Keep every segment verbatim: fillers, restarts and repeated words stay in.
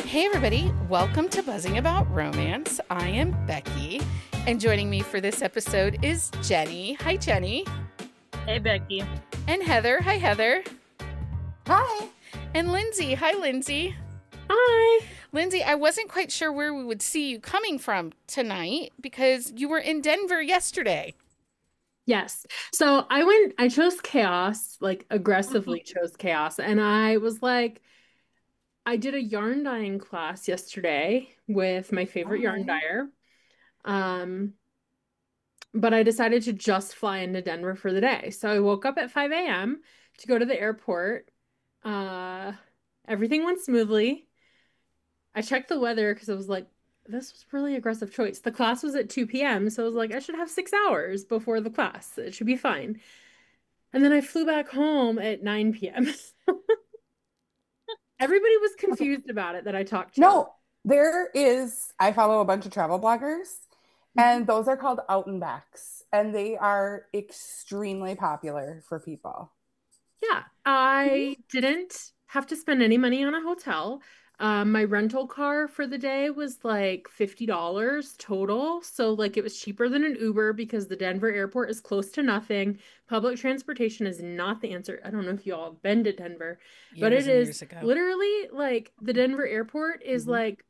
Hey everybody, welcome to Buzzing About Romance. I am Becky, and joining me for this episode is Jenny. Hi Jenny. Hey Becky. And Heather. Hi Heather. Hi. And Lindsay. Hi Lindsay. Hi. Lindsay, I wasn't quite sure where we would see you coming from tonight because you were in Denver yesterday. Yes. So I went, I chose chaos, like aggressively chose chaos. And I was like, I did a yarn dyeing class yesterday with my favorite yarn dyer. Um, but I decided to just fly into Denver for the day. So I woke up at five a.m. to go to the airport. Uh, everything went smoothly. I checked the weather because I was like, this was really aggressive choice. The class was at two p.m. So I was like, I should have six hours before the class. It should be fine. And then I flew back home at nine p.m. Everybody was confused about it that I talked to. No, there is, I follow a bunch of travel bloggers, mm-hmm. and those are called Out and Backs, and they are extremely popular for people. Yeah, I mm-hmm. didn't have to spend any money on a hotel. Um, my rental car for the day was like fifty dollars total. So like it was cheaper than an Uber because the Denver airport is close to nothing. Public transportation is not the answer. I don't know if you all have been to Denver, years but it is literally like the Denver airport is mm-hmm. like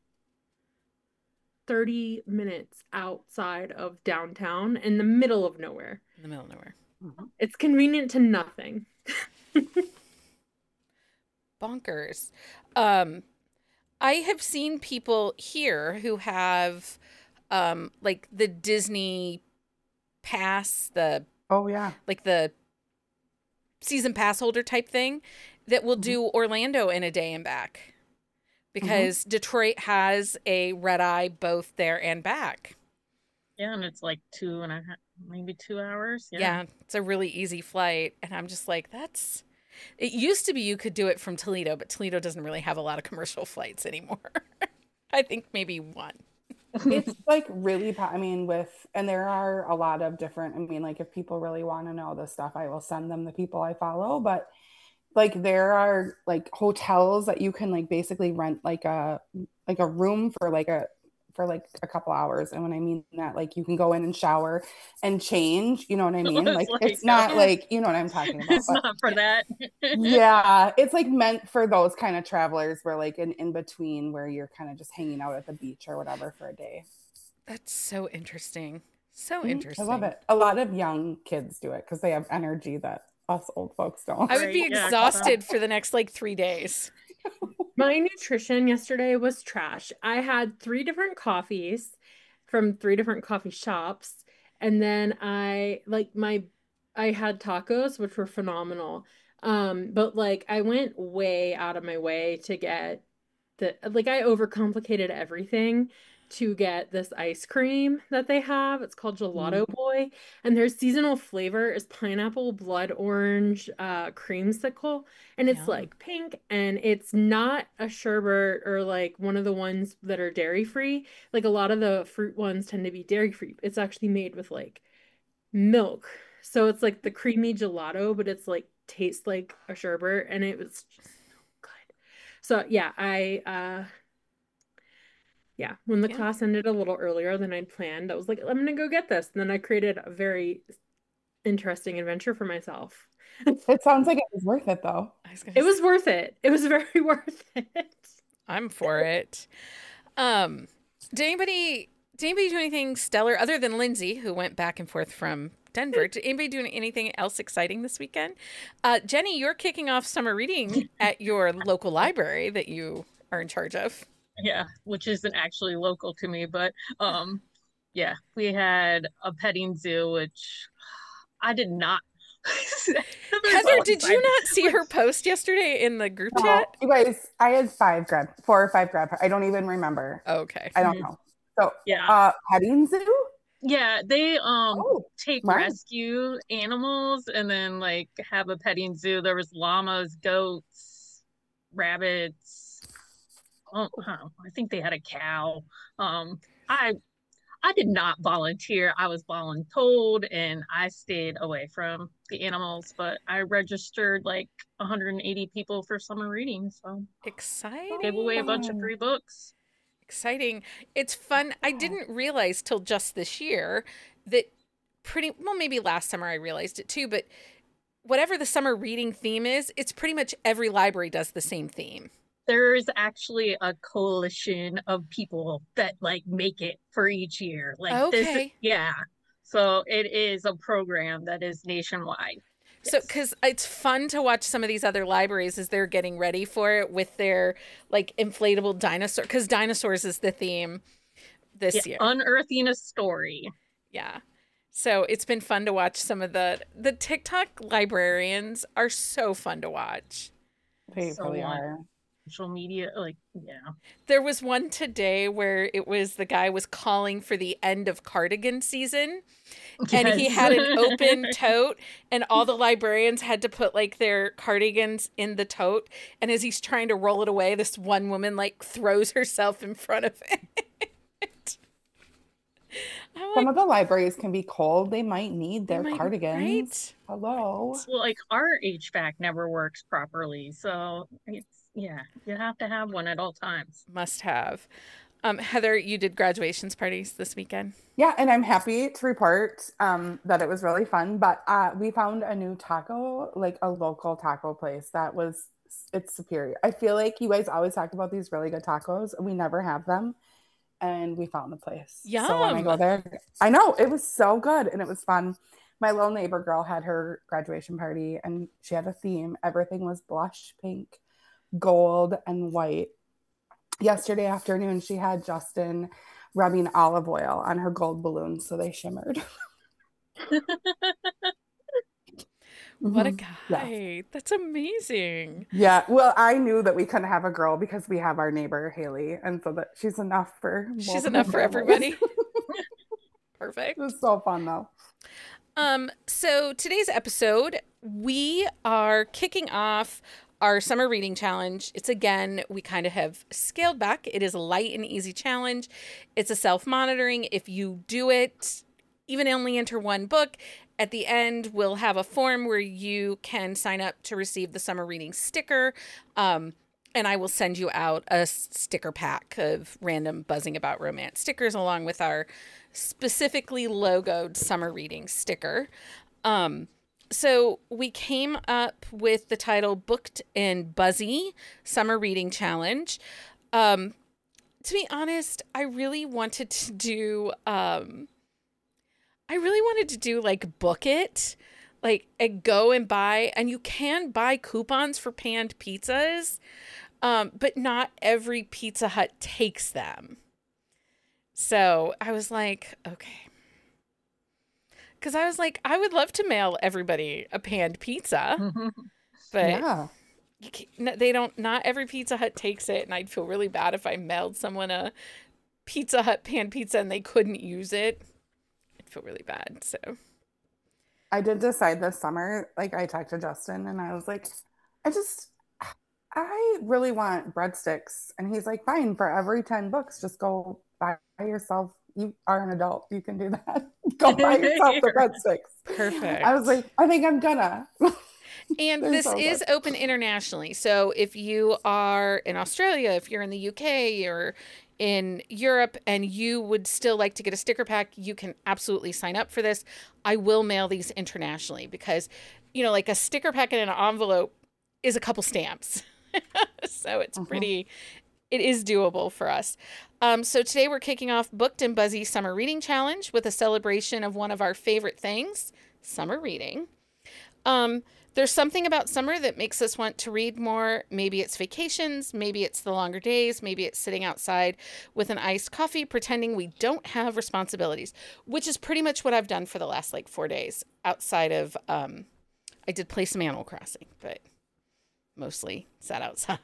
thirty minutes outside of downtown in the middle of nowhere. In the middle of nowhere. Mm-hmm. It's convenient to nothing. Bonkers. Um, I have seen people here who have um, like the Disney pass, the oh yeah, like the season pass holder type thing that will mm-hmm. do Orlando in a day and back because mm-hmm. Detroit has a red eye both there and back. Yeah, and it's like two and a half, maybe two hours. Yeah. yeah, it's a really easy flight, and I'm just like, that's. It used to be you could do it from Toledo, but Toledo doesn't really have a lot of commercial flights anymore. I think maybe one. It's like really, I mean, with, and there are a lot of different, I mean, like if people really want to know this stuff, I will send them the people I follow, but like there are like hotels that you can like basically rent like a, like a room for like a, for like a couple hours. And when I mean that, like you can go in and shower and change, you know what I mean? Like, like it's not like, you know what I'm talking about. It's but, not for that. Yeah. It's like meant for those kind of travelers where like in, in between where you're kind of just hanging out at the beach or whatever for a day. That's so interesting. So mm-hmm. interesting. I love it. A lot of young kids do it because they have energy that us old folks don't. I would be exhausted for the next like three days. My nutrition yesterday was trash. I had three different coffees from three different coffee shops. And then I like my, I had tacos, which were phenomenal. Um, but like I went way out of my way to get the, like I overcomplicated everything to get this ice cream that they have. It's called Gelato mm. Boy. And their seasonal flavor is pineapple, blood orange, uh, creamsicle. And it's yeah. like pink. And it's not a sherbet or like one of the ones that are dairy free. Like a lot of the fruit ones tend to be dairy free. It's actually made with like milk. So it's like the creamy gelato, but it's like tastes like a sherbet. And it was just so good. So yeah, I, uh, Yeah, when the yeah. class ended a little earlier than I'd planned, I was like, I'm going to go get this. And then I created a very interesting adventure for myself. It sounds like it was worth it, though. Was it say. was worth it. It was very worth it. I'm for it. Um, did anybody, did anybody do anything stellar other than Lindsay, who went back and forth from Denver? Did anybody do anything else exciting this weekend? Uh, Jenny, you're kicking off summer reading at your local library that you are in charge of. Yeah, which isn't actually local to me, but um, yeah, we had a petting zoo, which I did not. Heather, did you not see her post yesterday in the group no, chat? You guys, I had five grab, four or five grab. I don't even remember. Okay, I don't know. So yeah, uh, petting zoo. Yeah, they um oh, take right. rescue animals and then like have a petting zoo. There was llamas, goats, rabbits. Oh, I think they had a cow. Um, I I did not volunteer. I was voluntold and I stayed away from the animals, but I registered like one hundred eighty people for summer reading. So Exciting. gave away a bunch of free books. Exciting. It's fun. I didn't realize till just this year that pretty, well, maybe last summer I realized it too, but whatever the summer reading theme is, it's pretty much every library does the same theme. There's actually a coalition of people that like make it for each year. Like okay. this, yeah. So it is a program that is nationwide. So, because it's fun to watch some of these other libraries as they're getting ready for it with their like inflatable dinosaur, because dinosaurs is the theme this yeah, year. Unearthing a story. Yeah. So it's been fun to watch some of the, the TikTok librarians are so fun to watch. They So really on are. social media, like, yeah. There was one today where it was the guy was calling for the end of cardigan season. And he Yes. had an open tote and all the librarians had to put like their cardigans in the tote. And as he's trying to roll it away, this one woman like throws herself in front of it. I'm Some like, of the libraries can be cold. They might need they their might- cardigans. right? Hello. Well, like our H V A C never works properly. So it's, yeah, you have to have one at all times. Must have. Um, Heather, you did graduations parties this weekend. Yeah, and I'm happy to report um, that it was really fun. But uh, we found a new taco, like a local taco place that was, it's superior. I feel like you guys always talk about these really good tacos. We never have them. And we found the place. So when I Yum. go there, I know it was so good and it was fun. My little neighbor girl had her graduation party and she had a theme. Everything was blush pink, gold, and white. Yesterday afternoon, she had Justin rubbing olive oil on her gold balloons so they shimmered. What a Mhm. guy. Yeah. That's amazing. Yeah. Well, I knew that we couldn't have a girl because we have our neighbor Haley, and so that she's enough for She's multiple enough for families. everybody. Perfect. It was so fun though. Um, so today's episode, we are kicking off our summer reading challenge. It's again, we kind of have scaled back. It is a light and easy challenge. It's a self-monitoring. If you do it, even only enter one book, at the end, we'll have a form where you can sign up to receive the summer reading sticker. Um, and I will send you out a sticker pack of random buzzing about romance stickers along with our specifically logoed summer reading sticker. Um, so we came up with the title Booked and Buzzy Summer Reading Challenge. Um, to be honest, I really wanted to do, um, I really wanted to do like book it, like and go and buy, and you can buy coupons for panned pizzas, um, but not every Pizza Hut takes them. So I was like, okay. Because I was like, I would love to mail everybody a panned pizza, but Yeah. you can't, no, they don't, not every Pizza Hut takes it. And I'd feel really bad if I mailed someone a Pizza Hut panned pizza and they couldn't use it. I'd feel really bad. So I did decide this summer, like I talked to Justin and I was like, I just, I really want breadsticks. And he's like, fine, for every ten books, just go buy yourself. You are an adult. You can do that. Go buy yourself the breadsticks. perfect. I was like, I think I'm gonna. And They're this so is good. open internationally. So if you are in Australia, if you're in the U K or in Europe and you would still like to get a sticker pack, you can absolutely sign up for this. I will mail these internationally because, you know, like a sticker pack in an envelope is a couple stamps. So it's Mhm. pretty, it is doable for us. Um, so today we're kicking off Booked and Buzzy Summer Reading Challenge with a celebration of one of our favorite things, summer reading. Um, there's something about summer that makes us want to read more. Maybe it's vacations, maybe it's the longer days, maybe it's sitting outside with an iced coffee, pretending we don't have responsibilities, which is pretty much what I've done for the last like four days outside of, um, I did play some Animal Crossing, but mostly sat outside.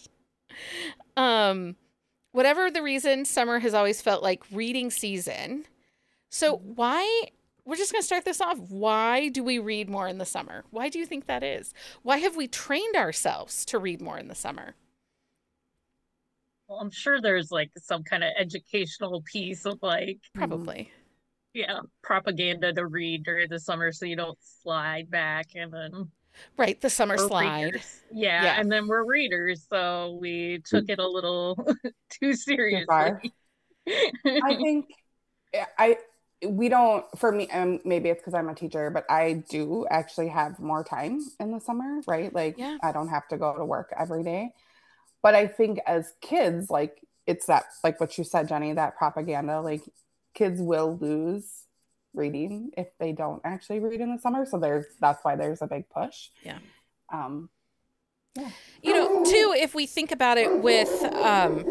um, whatever the reason, summer has always felt like reading season. So why, we're just going to start this off. Why do we read more in the summer? Why do you think that is? Why have we trained ourselves to read more in the summer? Well, I'm sure there's like some kind of educational piece of like, Probably. yeah, propaganda to read during the summer so you don't slide back. And then Right, the summer we're slide. readers. Yeah, Yeah. and then we're readers, so we took it a little too Too far. seriously. I think I we don't for me um, maybe it's because I'm a teacher, but I do actually have more time in the summer, right? Like Yeah. I don't have to go to work every day. But I think as kids, like it's that like what you said, Jenny, that propaganda, like kids will lose reading if they don't actually read in the summer. So there's that's why there's a big push. Yeah. Um yeah. You know, too, if we think about it with um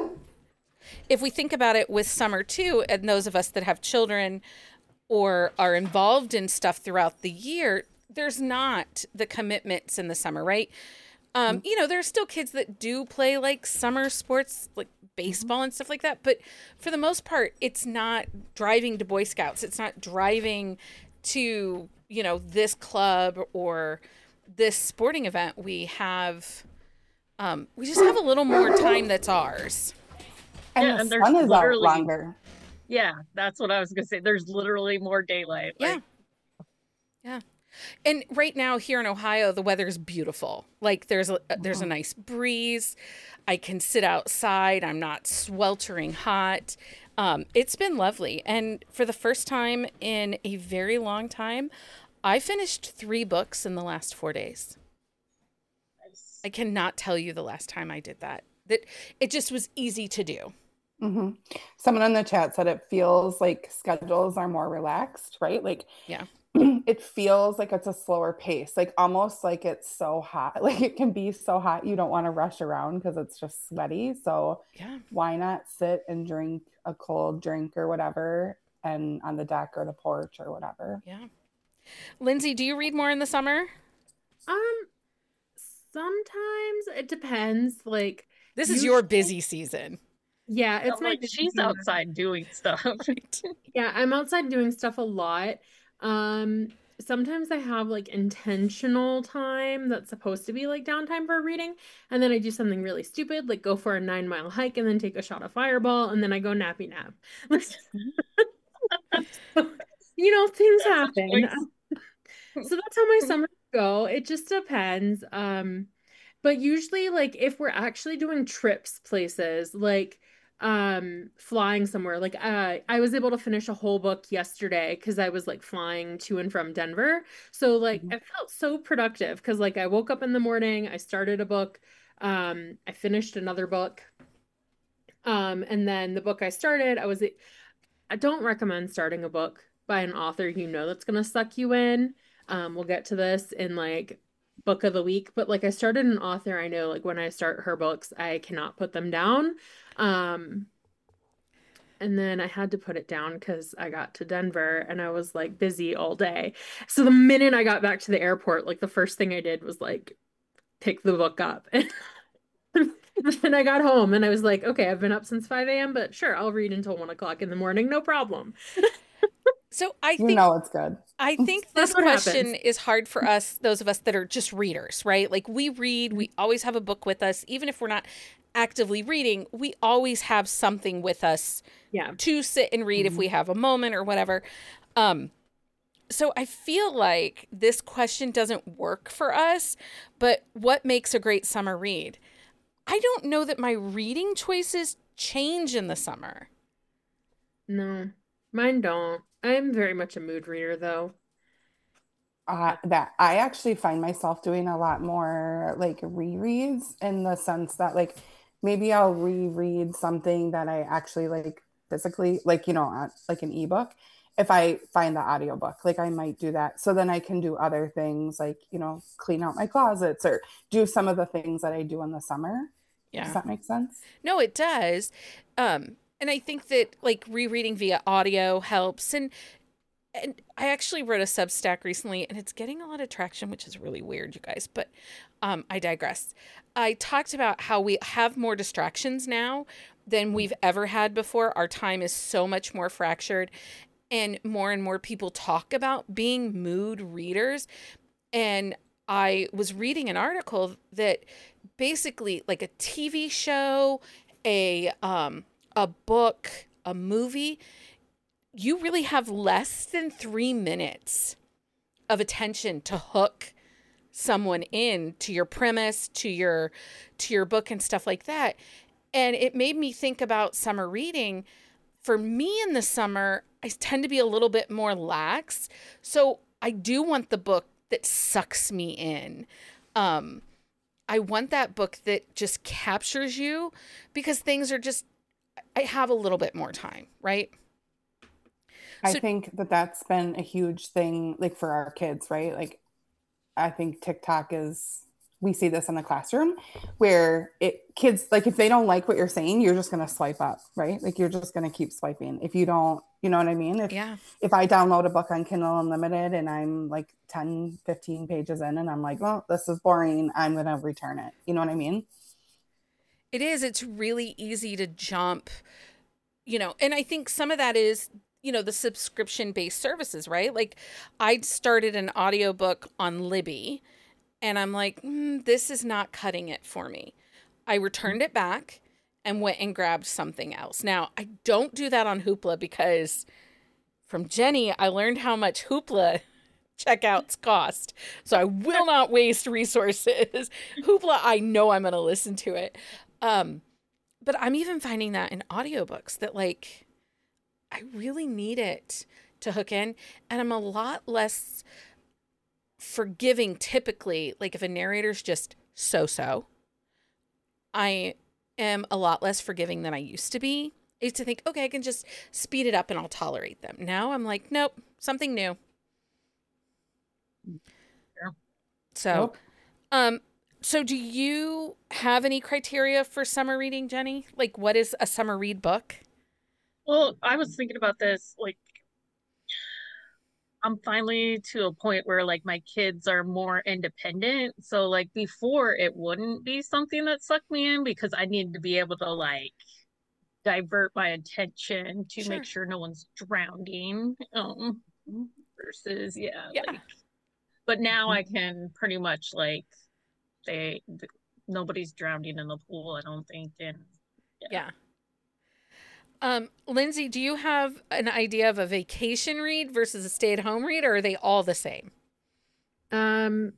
if we think about it with summer too, and those of us that have children or are involved in stuff throughout the year, there's not the commitments in the summer, right? Um, you know, there's still kids that do play like summer sports, like baseball and stuff like that. But for the most part, it's not driving to Boy Scouts. It's not driving to, you know, this club or this sporting event. We have, um, we just have a little more time that's ours. And Yeah, the and there's sun is out literally- longer. Yeah, that's what I was gonna say. There's literally more daylight. Yeah. Like, Yeah. And right now here in Ohio, the weather's beautiful. Like there's a there's a nice breeze. I can sit outside. I'm not sweltering hot. Um, it's been lovely. And for the first time in a very long time, I finished three books in the last four days. nice. I cannot tell you the last time I did that. That it just was easy to do. Mm-hmm. Someone in the chat said it feels like schedules are more relaxed, right? Like, Yeah. it feels like it's a slower pace, like almost like it's so hot. Like it can be so hot you don't want to rush around because it's just sweaty. So Yeah. why not sit and drink a cold drink or whatever, and on the deck or the porch or whatever. Yeah. Lindsay, do you read more in the summer? Um, sometimes it depends. Like, This is your usually- busy season. yeah, it's I'm my like, busy she's season. outside doing stuff. Right. Yeah, I'm outside doing stuff a lot. Um, sometimes I have like intentional time that's supposed to be like downtime for reading, and then I do something really stupid, like go for a nine mile hike and then take a shot of Fireball, and then I go nappy nap. You know, things happen. So that's how my summers go. It just depends. Um, but usually, like if we're actually doing trips places, like um flying somewhere, like uh I was able to finish a whole book yesterday because I was like flying to and from Denver. So like Mhm. I felt so productive because like I woke up in the morning, I started a book, um, I finished another book. Um, and then the book I started, I was I don't recommend starting a book by an author you know that's gonna suck you in. Um, we'll get to this in like book of the week, but like I started an author I know, like when I start her books, I cannot put them down. Um, and then I had to put it down because I got to Denver and I was like busy all day. So the minute I got back to the airport, like the first thing I did was like pick the book up. And then I got home and I was like, okay, I've been up since five a m, but sure, I'll read until one o'clock in the morning, no problem. So I You think know it's good. I think That's this what question happens. is hard for us, those of us that are just readers, right? Like we read, we always have a book with us, even if we're not actively reading, we always have something with us Yeah. to sit and read if we have a moment or whatever. Um, so I feel like this question doesn't work for us, but what makes a great summer read? I don't know that my reading choices change in the summer. No, mine don't. I'm very much a mood reader though. Uh, that I actually find myself doing a lot more like rereads, in the sense that like maybe I'll reread something that I actually like physically, like, you know, uh, like an ebook. If I find the audiobook, like I might do that. So then I can do other things like, you know, clean out my closets or do some of the things that I do in the summer. Yeah. Does that make sense? No, it does. Um, and I think that like rereading via audio helps. And and I actually wrote a Substack recently, and it's getting a lot of traction, which is really weird, you guys. But um, I digress. I talked about how we have more distractions now than we've ever had before. Our time is so much more fractured, and more and more people talk about being mood readers. And I was reading an article that basically like a T V show a um a book, a movie, you really have less than three minutes of attention to hook someone in to your premise, to your to your book and stuff like that. And it made me think about summer reading. For me in the summer, I tend to be a little bit more lax. So I do want the book that sucks me in. Um, I want that book that just captures you because things are just, I have a little bit more time, right? I So, think that that's been a huge thing, like for our kids, right? Like, I think TikTok is, we see this in the classroom where it kids, like if they don't like what you're saying, you're just going to swipe up, right? Like you're just going to keep swiping. If you don't, you know what I mean? If, yeah. if I download a book on Kindle Unlimited and I'm like ten, fifteen pages in and I'm like, well, this is boring, I'm going to return it. You know what I mean? It is. It's really easy to jump, you know, and I think some of that is, you know, the subscription-based services, right? Like I started an audiobook on Libby and I'm like, mm, this is not cutting it for me. I returned it back and went and grabbed something else. Now, I don't do that on Hoopla because from Jenny, I learned how much Hoopla checkouts cost. So I will not waste resources. Hoopla, I know I'm going to listen to it. Um, but I'm even finding that in audiobooks that like, I really need it to hook in. And I'm a lot less forgiving typically. Like if a narrator's just so-so, I am a lot less forgiving than I used to be. I used to think, okay, I can just speed it up and I'll tolerate them. Now I'm like, nope, something new. Yeah. So, Nope. um, so do you have any criteria for summer reading, Jenny? Like what is a summer read book? Well, I was thinking about this, like I'm finally to a point where like my kids are more independent. So like before it wouldn't be something that sucked me in because I needed to be able to like divert my attention to Sure. make sure no one's drowning. Um versus yeah, Yeah. like but now I can pretty much like they th- nobody's drowning in the pool, I don't think. And yeah. Yeah. Um, Lindsay, do you have an idea of a vacation read versus a stay-at-home read, or are they all the same? Um,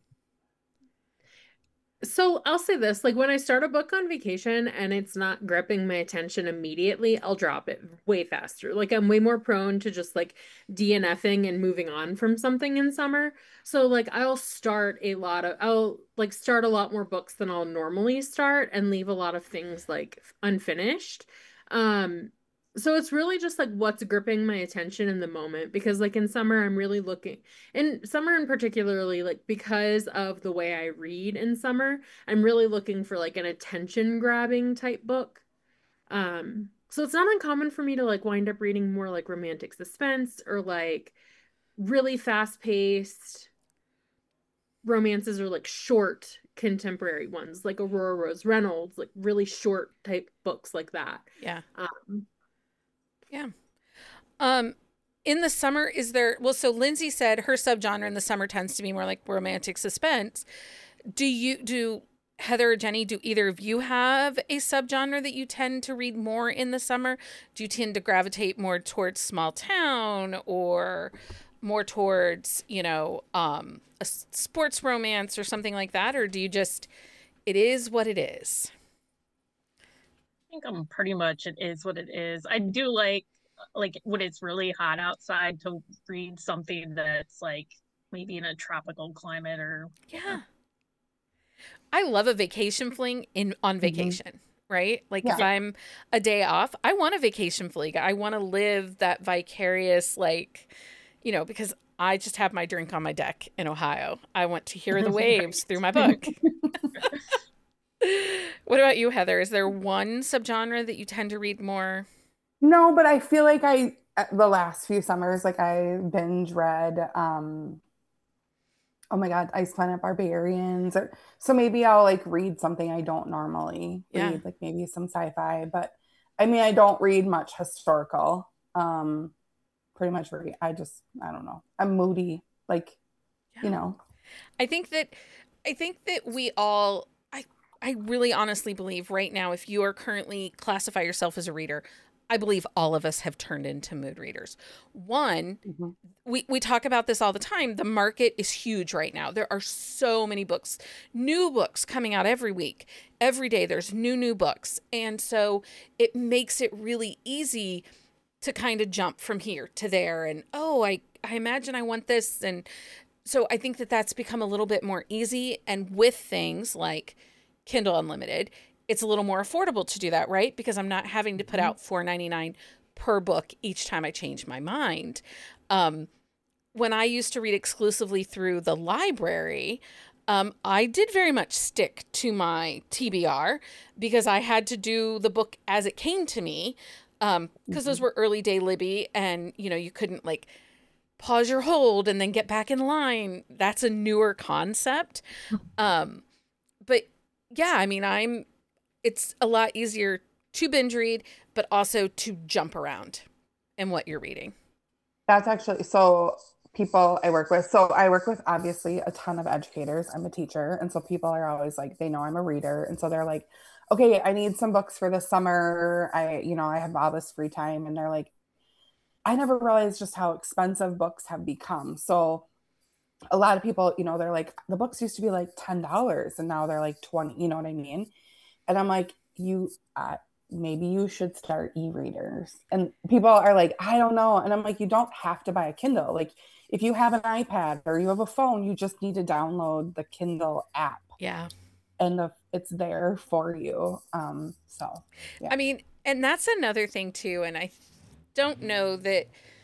so I'll say this, like when I start a book on vacation and it's not gripping my attention immediately, I'll drop it way faster. Like I'm way more prone to just like DNFing and moving on from something in summer. So like I'll start a lot of I'll like start a lot more books than I'll normally start and leave a lot of things like unfinished. Um so it's really just like what's gripping my attention in the moment because like in summer I'm really looking in summer in particularly like because of the way I read in summer, I'm really looking for like an attention grabbing type book. Um, so it's not uncommon for me to like wind up reading more like romantic suspense or like really fast paced romances or like short contemporary ones like Aurora Rose Reynolds, like really short type books like that. Yeah. Um, Yeah. Um, in the summer, is there, well, so Lindsay said her subgenre in the summer tends to be more like romantic suspense. Do you, do Heather or Jenny, do either of you have a subgenre that you tend to read more in the summer? Do you tend to gravitate more towards small town or more towards, you know, um, a s- sports romance or something like that? Or do you just, it is what it is? I think I'm pretty much it is what it is. I do like like when it's really hot outside to read something that's like maybe in a tropical climate or Yeah. I love a vacation fling in on Mhm. vacation, right? Like if Yeah. I'm a day off, I want a vacation fling. I want to live that vicarious, like, you know, because I just have my drink on my deck in Ohio. I want to hear the waves through my book. What about you, Heather? Is there one subgenre that you tend to read more? No, but I feel like I uh, the last few summers, like I binge read um oh my God, Ice Planet Barbarians or so maybe I'll like read something I don't normally Yeah. read, like maybe some sci-fi, but I mean I don't read much historical. Um pretty much read I just I don't know. I'm moody, like, you Yeah. know. I think that I think that we all I I really honestly believe right now, if you are currently classify yourself as a reader, I believe all of us have turned into mood readers. One, Mm-hmm. we, we talk about this all the time. The market is huge right now. There are so many books, new books coming out every week. Every day there's new, new books. And so it makes it really easy to kind of jump from here to there. And, oh, I, I imagine I want this. And so I think that that's become a little bit more easy. And with things like Kindle Unlimited, it's a little more affordable to do that, right? Because I'm not having to put out four ninety-nine per book each time I change my mind. Um, when I used to read exclusively through the library, um, I did very much stick to my T B R because I had to do the book as it came to me. Um, because those were early day Libby, and you know, you couldn't like pause your hold and then get back in line. That's a newer concept. Um, but yeah, I mean, I'm, it's a lot easier to binge read, but also to jump around in what you're reading. That's actually, so people I work with, so I work with obviously a ton of educators. I'm a teacher. And so people are always like, they know I'm a reader. And so they're like, okay, I need some books for the summer. I, you know, I have all this free time. And they're like, I never realized just how expensive books have become. So a lot of people, you know, they're like, the books used to be like ten dollars and now they're like twenty, you know what I mean? And I'm like, you, uh, maybe you should start e-readers. And people are like, I don't know. And I'm like, you don't have to buy a Kindle. Like if you have an iPad or you have a phone, you just need to download the Kindle app. Yeah. And the, it's there for you. Um, so, yeah. I mean, and that's another thing too. And I don't know that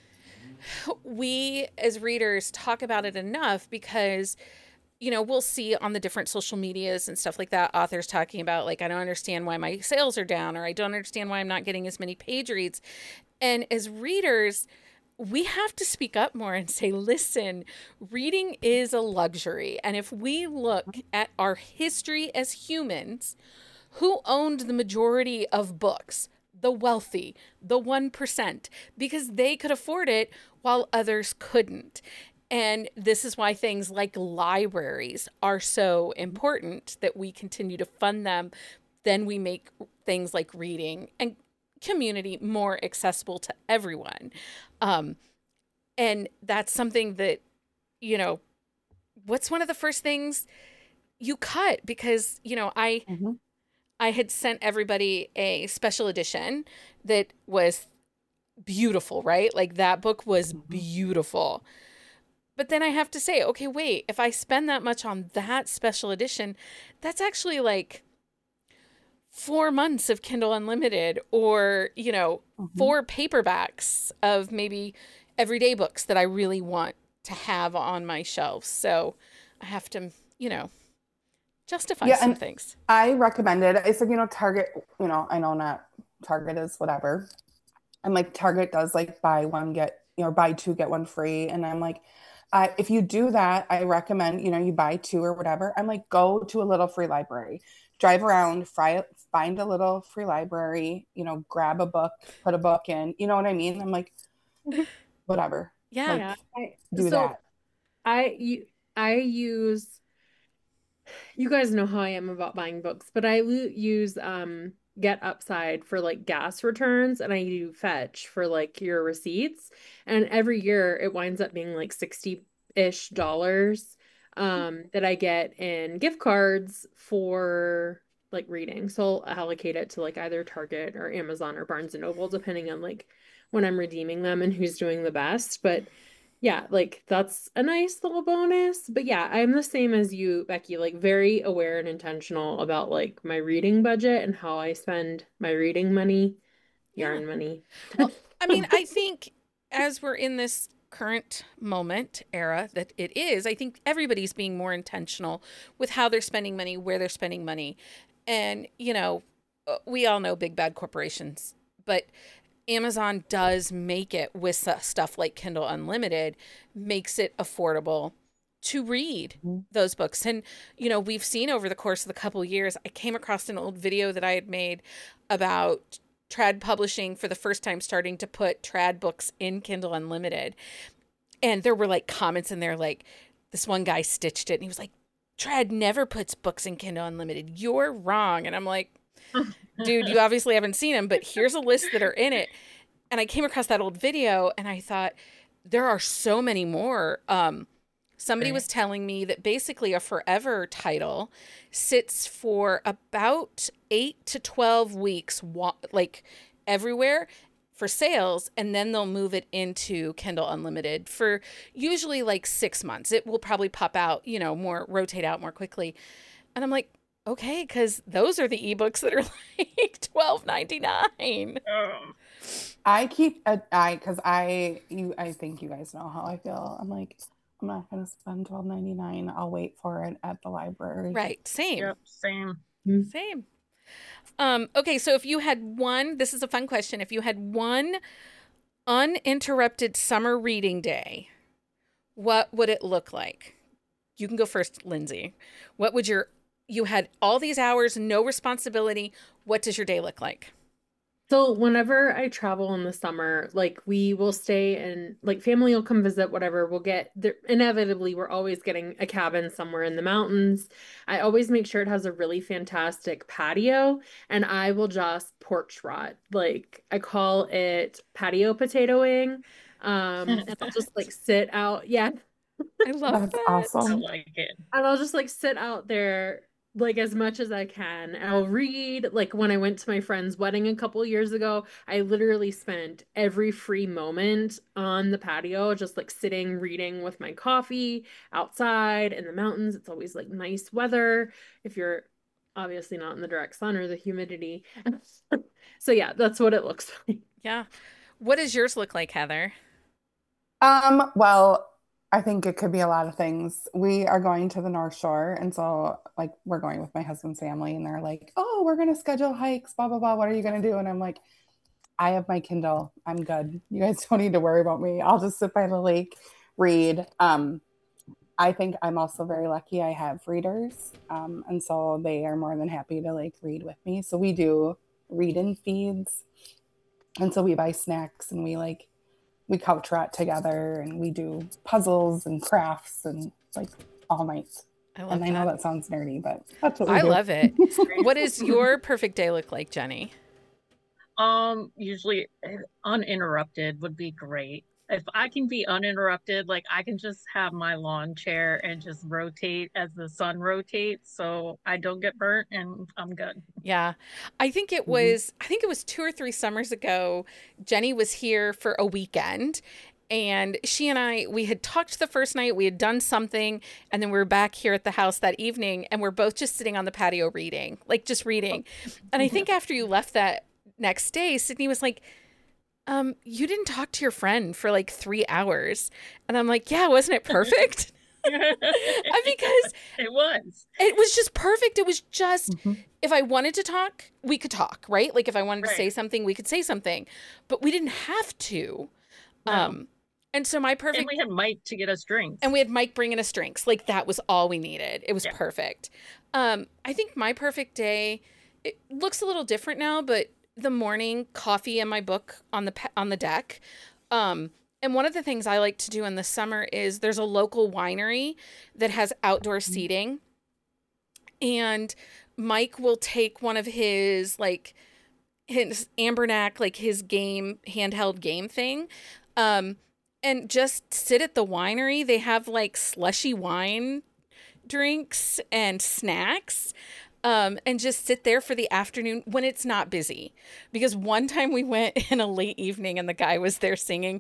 we as readers talk about it enough because, you know, we'll see on the different social medias and stuff like that, authors talking about like, I don't understand why my sales are down, or I don't understand why I'm not getting as many page reads. And as readers, we have to speak up more and say, listen, reading is a luxury. And if we look at our history as humans, who owned the majority of books? The wealthy, the one percent, because they could afford it while others couldn't. And this is why things like libraries are so important, that we continue to fund them. Then we make things like reading and community more accessible to everyone. Um, and that's something that, you know, what's one of the first things you cut? Because, you know, I... Mm-hmm. I had sent everybody a special edition that was beautiful, right? Like that book was beautiful. But then I have to say, okay, wait, if I spend that much on that special edition, that's actually like four months of Kindle Unlimited, or, you know, mm-hmm. four paperbacks of maybe everyday books that I really want to have on my shelves. So I have to, you know, justify yeah, some things. I recommended, I said, you know, Target, you know, I know not Target is whatever. I'm like, Target does like buy one, get, you know, buy two, get one free. And I'm like, uh, if you do that, I recommend, you know, you buy two or whatever. I'm like, go to a little free library, drive around, fry, find a little free library, you know, grab a book, put a book in, you know what I mean? I'm like, whatever. Yeah. Like, yeah. I, do so that. I, you, I use, you guys know how I am about buying books, but I use um Get Upside for like gas returns, and I do Fetch for like your receipts. And every year it winds up being like sixty-ish dollars um that I get in gift cards for like reading. So I'll allocate it to like either Target or Amazon or Barnes and Noble, depending on like when I'm redeeming them and who's doing the best. But yeah, like that's a nice little bonus. But yeah, I'm the same as you, Becky, like very aware and intentional about like my reading budget and how I spend my reading money, yarn yeah. money. Well, I mean, I think as we're in this current moment era that it is, I think everybody's being more intentional with how they're spending money, where they're spending money. And, you know, we all know big bad corporations, but Amazon does make it with stuff like Kindle Unlimited, makes it affordable to read mm-hmm. those books. And, you know, we've seen over the course of the couple of years, I came across an old video that I had made about Trad Publishing for the first time starting to put Trad books in Kindle Unlimited. And there were like comments in there, like this one guy stitched it and he was like, Tread never puts books in Kindle Unlimited. You're wrong. And I'm like, dude, you obviously haven't seen them, but here's a list that are in it. And I came across that old video and I thought, there are so many more. Um, somebody Right. was telling me that basically a forever title sits for about eight to twelve weeks, wa- like everywhere for sales, and then they'll move it into Kindle Unlimited for usually like six months. It will probably pop out, you know, more, rotate out more quickly. And I'm like, okay, because those are the ebooks that are like twelve ninety-nine. Oh. I keep a I because I you I think you guys know how I feel. I'm like, I'm not gonna spend twelve ninety-nine. I'll wait for it at the library. Right, same, Yep, same. same. Um, okay, so if you had one, this is a fun question. If you had one uninterrupted summer reading day, what would it look like? You can go first, Lindsay. What would your, you had all these hours, no responsibility. What does your day look like? So whenever I travel in the summer, like we will stay and like family will come visit, whatever. We'll get there. Inevitably, we're always getting a cabin somewhere in the mountains. I always make sure it has a really fantastic patio, and I will just porch rot. Like I call it patio potatoing. Um, and I'll just like sit out. Yeah. I love That's that. I awesome. like it. And I'll just like sit out there like as much as I can. And I'll read. Like when I went to my friend's wedding a couple years ago, I literally spent every free moment on the patio, just like sitting, reading with my coffee outside in the mountains. It's always like nice weather if you're obviously not in the direct sun or the humidity. So yeah, that's what it looks like. Yeah. What does yours look like, Heather? Um, well, I think it could be a lot of things. We are going to the North Shore, and so like we're going with my husband's family, and they're like, "Oh, we're gonna schedule hikes, blah blah blah. What are you gonna do?" And I'm like, "I have my Kindle. I'm good. You guys don't need to worry about me. I'll just sit by the lake, read." Um, I think I'm also very lucky. I have readers, um, and so they are more than happy to like read with me. So we do read-in feeds, and so we buy snacks, and we like we couch rat together, and we do puzzles and crafts and like all night. I love And I know that. that sounds nerdy, but that's what we I do. love it. What does your perfect day look like, Jenny? Um, usually eh, uninterrupted would be great. If I can be uninterrupted, like I can just have my lawn chair and just rotate as the sun rotates so I don't get burnt and I'm good. Yeah. I think it Mhm. was I think it was two or three summers ago. Jenny was here for a weekend and she and I we had talked the first night, we had done something, and then we were back here at the house that evening and we're both just sitting on the patio reading, like just reading. And I think after you left that next day, Sydney was like, um, you didn't talk to your friend for like three hours. And I'm like, yeah, wasn't it perfect? Uh, because It was. it was just perfect. It was just, Mhm. if I wanted to talk, we could talk, right? Like if I wanted to say Right. something, we could say something, but we didn't have to. No. Um, and so my And perfect, we had Mike to get us drinks. and we had Mike bringing us drinks. Like that was all we needed. It was Yeah. perfect. Um, I think my perfect day, it looks a little different now, but the morning coffee and my book on the pe- on the deck. Um, and one of the things I like to do in the summer is there's a local winery that has outdoor seating, and Mike will take one of his like his Ambernac, like his game handheld game thing, um, and just sit at the winery. They have like slushy wine drinks and snacks, um, and just sit there for the afternoon when it's not busy. Because one time we went in a late evening and the guy was there singing.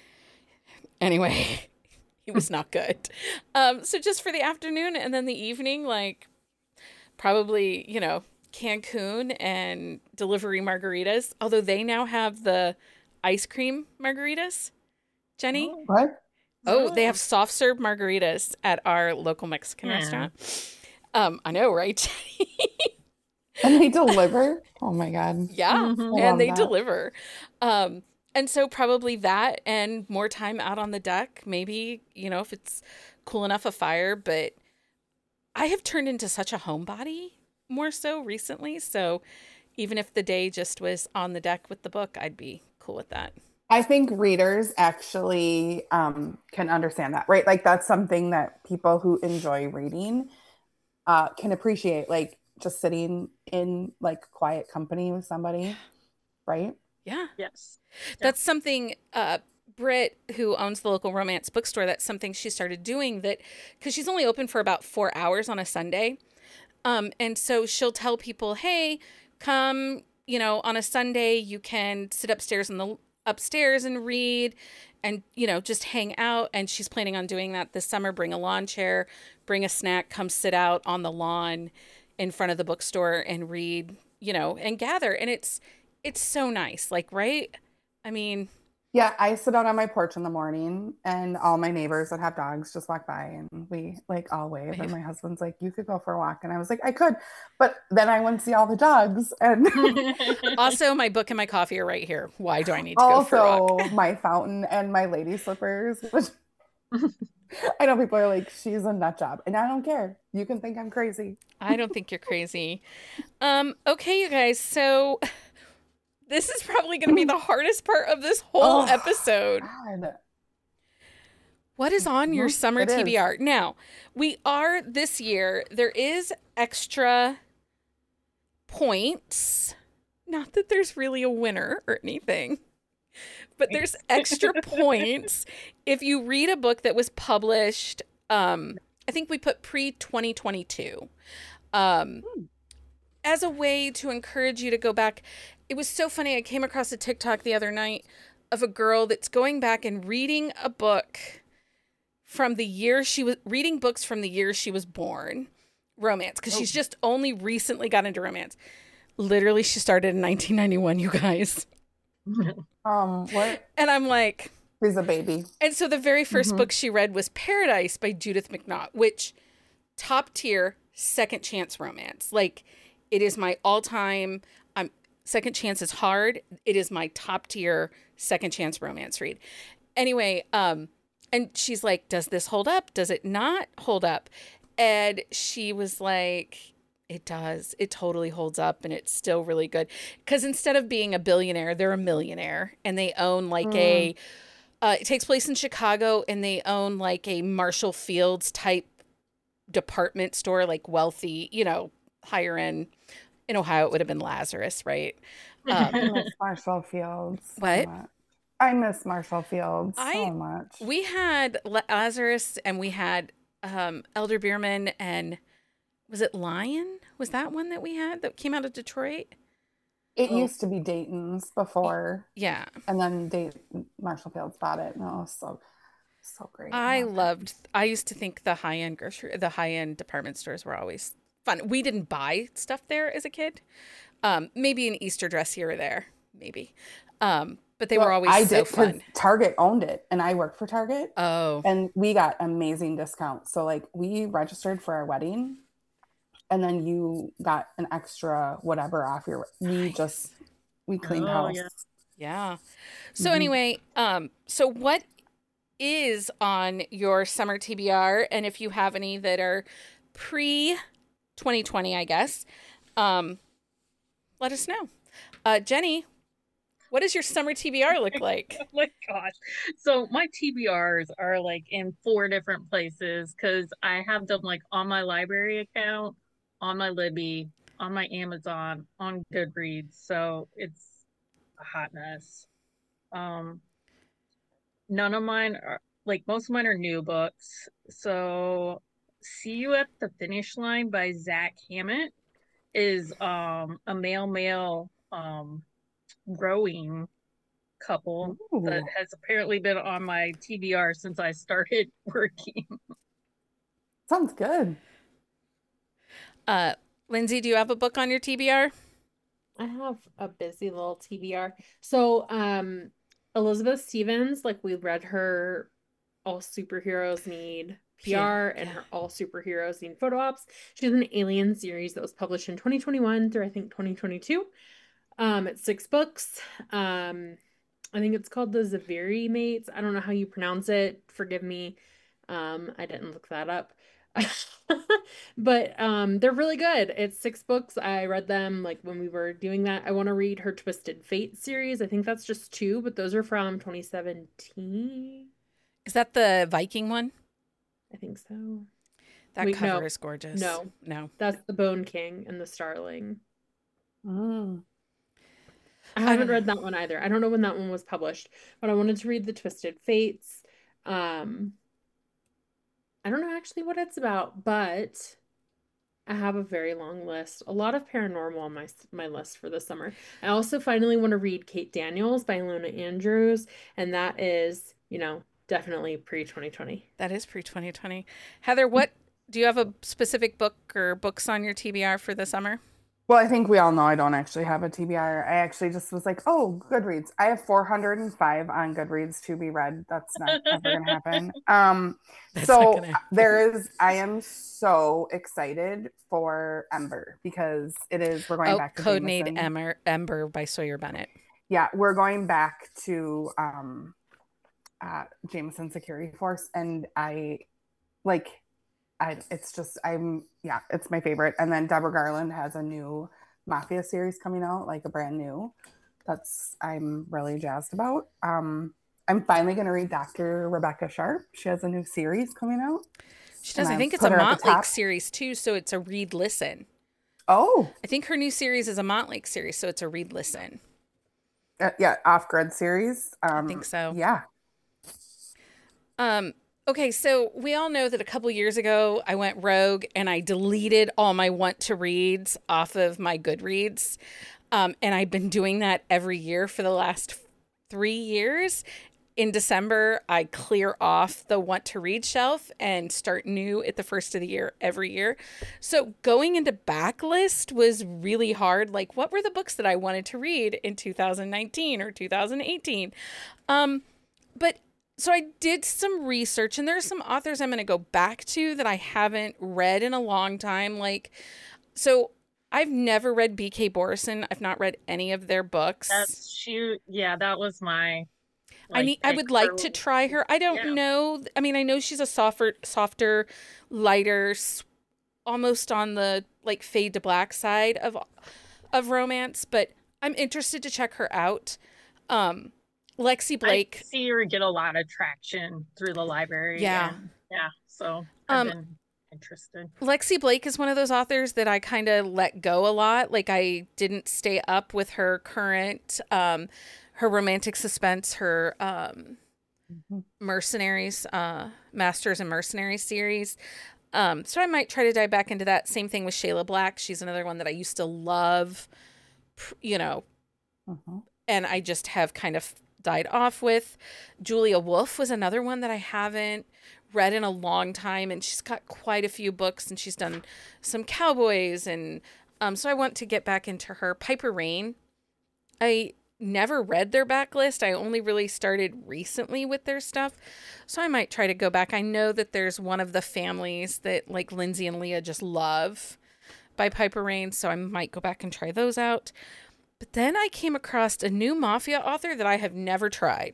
Anyway, he was not good. Um, so just for the afternoon and then the evening, like probably, you know, Cancun and delivery margaritas, although they now have the ice cream margaritas. Jenny? Oh, What? Oh, they no. have soft serve margaritas at our local Mexican Yeah. restaurant. Um, I know, right, Jenny? And they deliver? Oh my God. Yeah, Mhm. I love and they that. deliver. Um, and so probably that and more time out on the deck, maybe, you know, if it's cool enough a fire, but I have turned into such a homebody more so recently. So even if the day just was on the deck with the book, I'd be cool with that. I think readers actually um, can understand that, right? Like that's something that people who enjoy reading uh, can appreciate like just sitting in like quiet company with somebody, right? Yeah. Yes. That's something, uh, Britt, who owns the local romance bookstore, that's something she started doing, that because she's only open for about four hours on a Sunday. Um, and so she'll tell people, hey, come, you know, on a Sunday, you can sit upstairs in the upstairs and read and, you know, just hang out. And she's planning on doing that this summer. Bring a lawn chair, bring a snack, come sit out on the lawn in front of the bookstore and read, you know, and gather. And it's, it's so nice. Like, right? I mean, Yeah, I sit out on my porch in the morning and all my neighbors that have dogs just walk by and we like all wave. Wave. And my husband's like, you could go for a walk. And I was like, I could, but then I wouldn't see all the dogs. And also my book and my coffee are right here. Why do I need to go for a also walk? my fountain and my lady slippers, which I know people are like, she's a nut job. And I don't care. You can think I'm crazy. I don't think you're crazy. Um, okay, you guys. So this is probably going to be the hardest part of this whole Oh, episode. God. What is on your Mhm, summer it is. T B R? Now, we are this year, there is extra points. Not that there's really a winner or anything, but there's extra points if you read a book that was published, um, I think we put pre twenty twenty-two, um, as a way to encourage you to go back. It was so funny. I came across a TikTok the other night of a girl that's going back and reading a book from the year she was reading books from the year she was born, romance, because she's just only recently got into romance. Literally, she started in nineteen ninety-one, you guys. Um, what? And I'm like, He's a baby. and so the very first Mhm. book she read was Paradise by Judith McNaught, which top tier second chance romance. Like, it is my all time. Um, second chance is hard. It is my top tier second chance romance read. Anyway, um, and she's like, "Does this hold up? Does it not hold up?" And she was like, "It does. It totally holds up, and it's still really good." Because instead of being a billionaire, they're a millionaire, and they own like a. Uh, it takes place in Chicago, and they own like a Marshall Fields type department store, like wealthy, you know, higher end. In Ohio, it would have been Lazarus, right? I Um, miss Marshall Fields so What? much. I miss Marshall Fields I- so much. we had La- Lazarus, and we had um, Elder Bierman, and was it Lion? Was that one that we had that came out of Detroit? It Oh. used to be Dayton's before, Yeah, and then Dayton, Marshall Fields bought it. And it was so, so great. I love it. loved. I used to think the high end grocery, the high end department stores were always fun. We didn't buy stuff there as a kid. Um, maybe an Easter dress here or there, maybe. Um, but they were Well, always I so did 'cause fun. Target owned it, and I worked for Target, Oh, and we got amazing discounts. So like we registered for our wedding, and then you got an extra whatever off your. We just we cleaned Oh, house. yeah. yeah. So Mhm. anyway, um, so what is on your summer T B R? And if you have any that are pre twenty twenty, I guess, um, let us know. Uh, Jenny, what does your summer T B R look like? Oh my gosh. So my T B Rs are like in four different places because I have them like on my library account, on my Libby, on my Amazon, on Goodreads. So it's a hot mess. Um, none of mine are like most of mine are new books. So See You at the Finish Line by Zach Hammett is um a male male um rowing couple that Ooh. has apparently been on my T B R since I started working. Sounds good. Uh, Lindsay, do you have a book on your T B R? I have a busy little T B R. So, um, Elizabeth Stevens, like we read her All Superheroes Need P R Yeah, and yeah. her All Superheroes Need Photo Ops. She has an Alien series that was published in twenty twenty-one through I think twenty twenty-two. Um, it's six books. Um, I think it's called the Zaviri Mates. I don't know how you pronounce it. Forgive me. Um, I didn't look that up. But um, they're really good. It's six books. I read them like when we were doing that. I want to read her Twisted Fate series. I think that's just two, but those are from twenty seventeen. Is that the Viking one? I think so. That Wait, cover no. is gorgeous. No. No. That's the Bone King and the Starling. Mm. I I haven't don't know. read that one either. I don't know when that one was published, but I wanted to read The Twisted Fates. Um, I don't know actually what it's about, but I have a very long list. A lot of paranormal on my my list for the summer. I also finally want to read Kate Daniels by Luna Andrews, and that is, you know, definitely pre twenty twenty. That is pre twenty twenty. Heather, what do you have a specific book or books on your T B R for the summer? Well, I think we all know I don't actually have a T B R. I actually just was like, oh, Goodreads. I have four hundred five on Goodreads to be read. That's not ever going to happen. Um, That's not so gonna happen. there is, I am so excited for Ember because it is, we're going Oh, back to Codename Jameson. Ember, Ember by Sawyer Bennett. Yeah, we're going back to um, uh, Jameson Security Force. And I like, I, it's just, I'm, yeah, it's my favorite. And then Deborah Garland has a new Mafia series coming out, like a brand new. That's, I'm really jazzed about. Um, I'm finally going to read Doctor Rebecca Sharp. She has a new series coming out. She does. And I I've think it's put a her at the Montlake top. series too, so it's a read listen. Oh, I think her new series is a Montlake series, so it's a read listen. uh, yeah, off grid series. Um, I think so. Yeah. Um, okay, so we all know that a couple years ago I went rogue and I deleted all my want to reads off of my Goodreads. Um, and I've been doing that every year for the last three years. In December, I clear off the want to read shelf and start new at the first of the year every year. So going into backlist was really hard. Like, what were the books that I wanted to read in two thousand nineteen or two thousand eighteen? Um, but so I did some research, and there are some authors I'm going to go back to that I haven't read in a long time. Like, so I've never read B K Borison. I've not read any of their books. That's shoot. Yeah, that was my. I like, need. I pick would like for- to try her. I don't Yeah. know. I mean, I know she's a softer, softer, lighter, s- almost on the like fade to black side of of romance, but I'm interested to check her out. Um, Lexi Blake. I see her get a lot of traction through the library. Yeah. and- yeah. So I've Um, been interested. Lexi Blake is one of those authors that I kind of let go a lot. Like I didn't stay up with her current, um, her romantic suspense, her um, Mhm. mercenaries, uh, Masters and Mercenaries series. Um, so I might try to dive back into that. Same thing with Shayla Black. She's another one that I used to love, pr- you know, Mhm. and I just have kind of died off with. Julia Wolf was another one that I haven't read in a long time, and she's got quite a few books, and she's done some cowboys, and um, so I want to get back into her. Piper Rain, I never read their backlist. I only really started recently with their stuff, so I might try to go back. I know that there's one of the families that like Lindsay and Leah just love by Piper Rain, so I might go back and try those out. But then I came across a new Mafia author that I have never tried.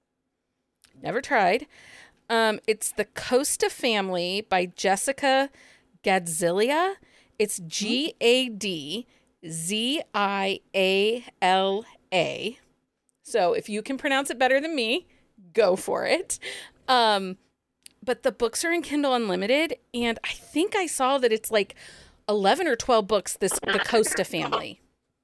Never tried. Um, it's The Costa Family by Jessica Gadzilia. It's G A D Z I A L A. So if you can pronounce it better than me, go for it. Um, but the books are in Kindle Unlimited, and I think I saw that it's like eleven or twelve books, this The Costa Family.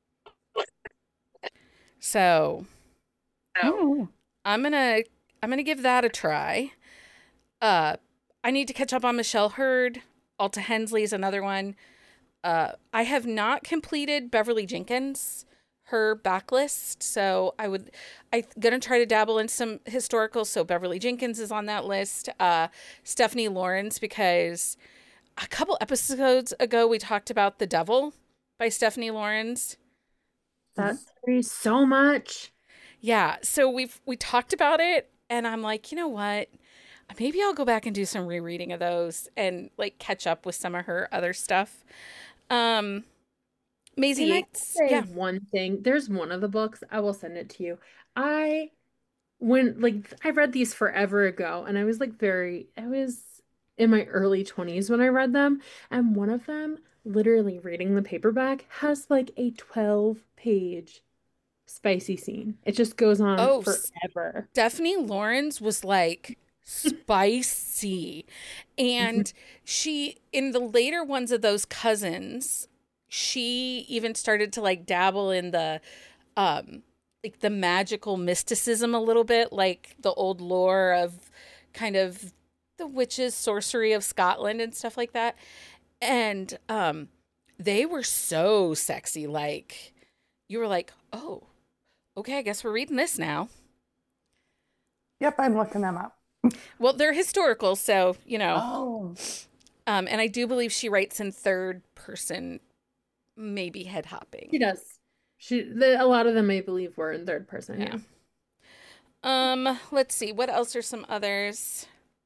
So Oh. I'm gonna I'm gonna give that a try. Uh, I need to catch up on Michelle Hurd. Alta Hensley is another one. Uh, I have not completed Beverly Jenkins, her backlist, so I would I'm gonna try to dabble in some historical. So Beverly Jenkins is on that list. Uh, Stephanie Lawrence, because a couple episodes ago we talked about The Devil by Stephanie Lawrence. That series so much. Yeah, so we've we talked about it, and I'm like, you know what? Maybe I'll go back and do some rereading of those and like catch up with some of her other stuff. Um, Maisie Can I Yates, say yeah, one thing? There's one of the books, I will send it to you. I when like I read these forever ago, and I was like very I was in my early twenties when I read them, and one of them, literally reading the paperback, has like a twelve page spicy scene. It just goes on Oh, s- forever. Stephanie Lawrence was like spicy. And she, in the later ones of those cousins, she even started to like dabble in the um like the magical mysticism a little bit, like the old lore of kind of the witches, sorcery of Scotland and stuff like that. And um they were so sexy, like you were like, oh, okay, I guess we're reading this now. Yep, I'm looking them up. Well, they're historical, so you know. Oh. Um, and I do believe she writes in third person, maybe head hopping. She does. She the, a lot of them I believe were in third person. Yeah. Yeah. Um, let's see. What else are some others?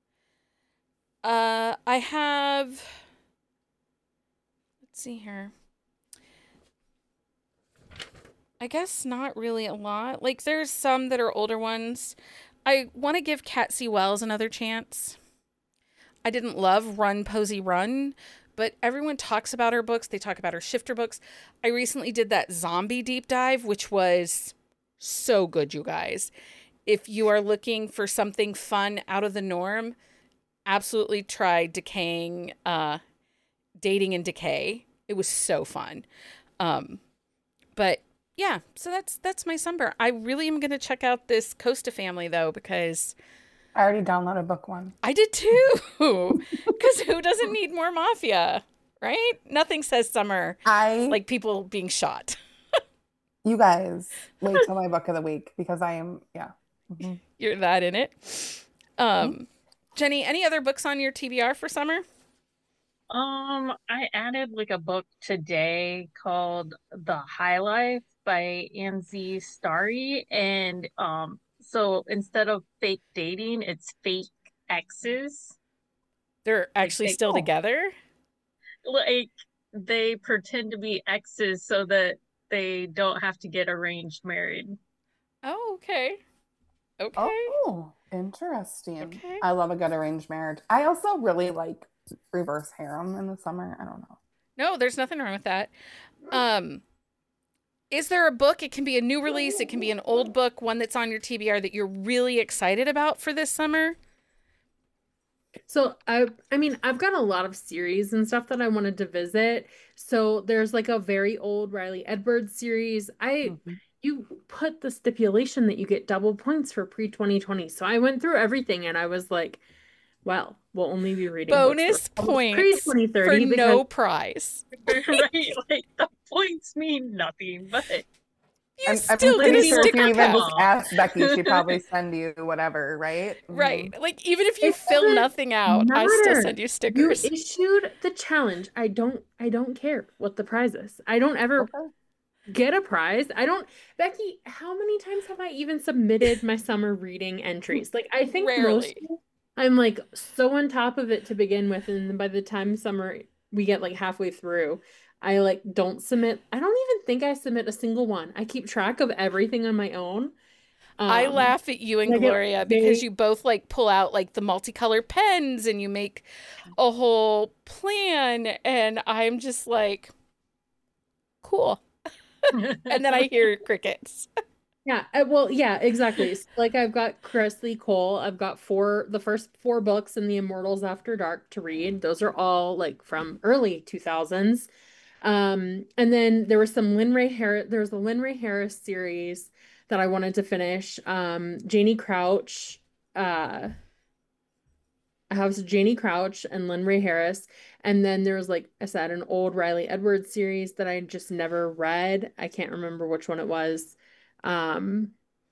Uh, I have. Let's see here. I guess not really a lot. Like, there's some that are older ones. I want to give Cat C. Wells another chance. I didn't love Run, Posey, Run, but everyone talks about her books. They talk about her shifter books. I recently did that zombie deep dive, which was so good, you guys. If you are looking for something fun out of the norm, absolutely try Decaying, uh, Dating and Decay. It was so fun. Um, but yeah, so that's that's my summer. I really am going to check out this Costa family, though, because I already downloaded book one. I did too. Because who doesn't need more mafia, right? Nothing says summer I like people being shot. You guys wait till my book of the week because I am yeah. Mm-hmm. You're that in it. Um, mm-hmm. Jenny, any other books on your T B R for summer? Um, I added like a book today called The High Life by Angie Starry, and um, so instead of fake dating, it's fake exes. They're actually like, still oh. together? Like, they pretend to be exes so that they don't have to get arranged married. Oh, okay. Okay. Oh, interesting. Okay. I love a good arranged marriage. I also really like reverse harem in the summer. I don't know. No, there's nothing wrong with that. Um, is there a book? It can be a new release. It can be an old book, one that's on your T B R that you're really excited about for this summer? So I I mean, I've got a lot of series and stuff that I wanted to visit. So there's like a very old Riley Edwards series. I mm-hmm. You put the stipulation that you get double points for pre twenty twenty. So I went through everything and I was like, well, we'll only be reading bonus points pre twenty thirty for because... no prize. Right? Like, the points mean nothing, but you I'm, still I'm get a sure sticker. If you even just ask Becky, she'd probably send you whatever, right? Right. Mm-hmm. Like, even if you it fill nothing out, matter. I still send you stickers. You issued the challenge. I don't. I don't care what the prize is. I don't ever. Okay. Get a prize. I don't, Becky, how many times have I even submitted my summer reading entries? Like, I think Rarely. Most, I'm like so on top of it to begin with. And then by the time summer, we get like halfway through, I like don't submit. I don't even think I submit a single one. I keep track of everything on my own. Um, I laugh at you and Gloria get, because they, you both like pull out like the multicolored pens and you make a whole plan. And I'm just like, cool. And then I hear crickets. Yeah, well, yeah, exactly. So, like, I've got Kresley Cole. I've got four, the first four books in the Immortals After Dark to read. Those are all like from early two thousands. Um, and then there was some Lynn Ray Harris. There was the Lynn Ray Harris series that I wanted to finish. Um, Janie Crouch. Uh, I have Janie Crouch and Lynn Ray Harris. And then there was, like I said, an old Riley Edwards series that I just never read. I can't remember which one it was. Um,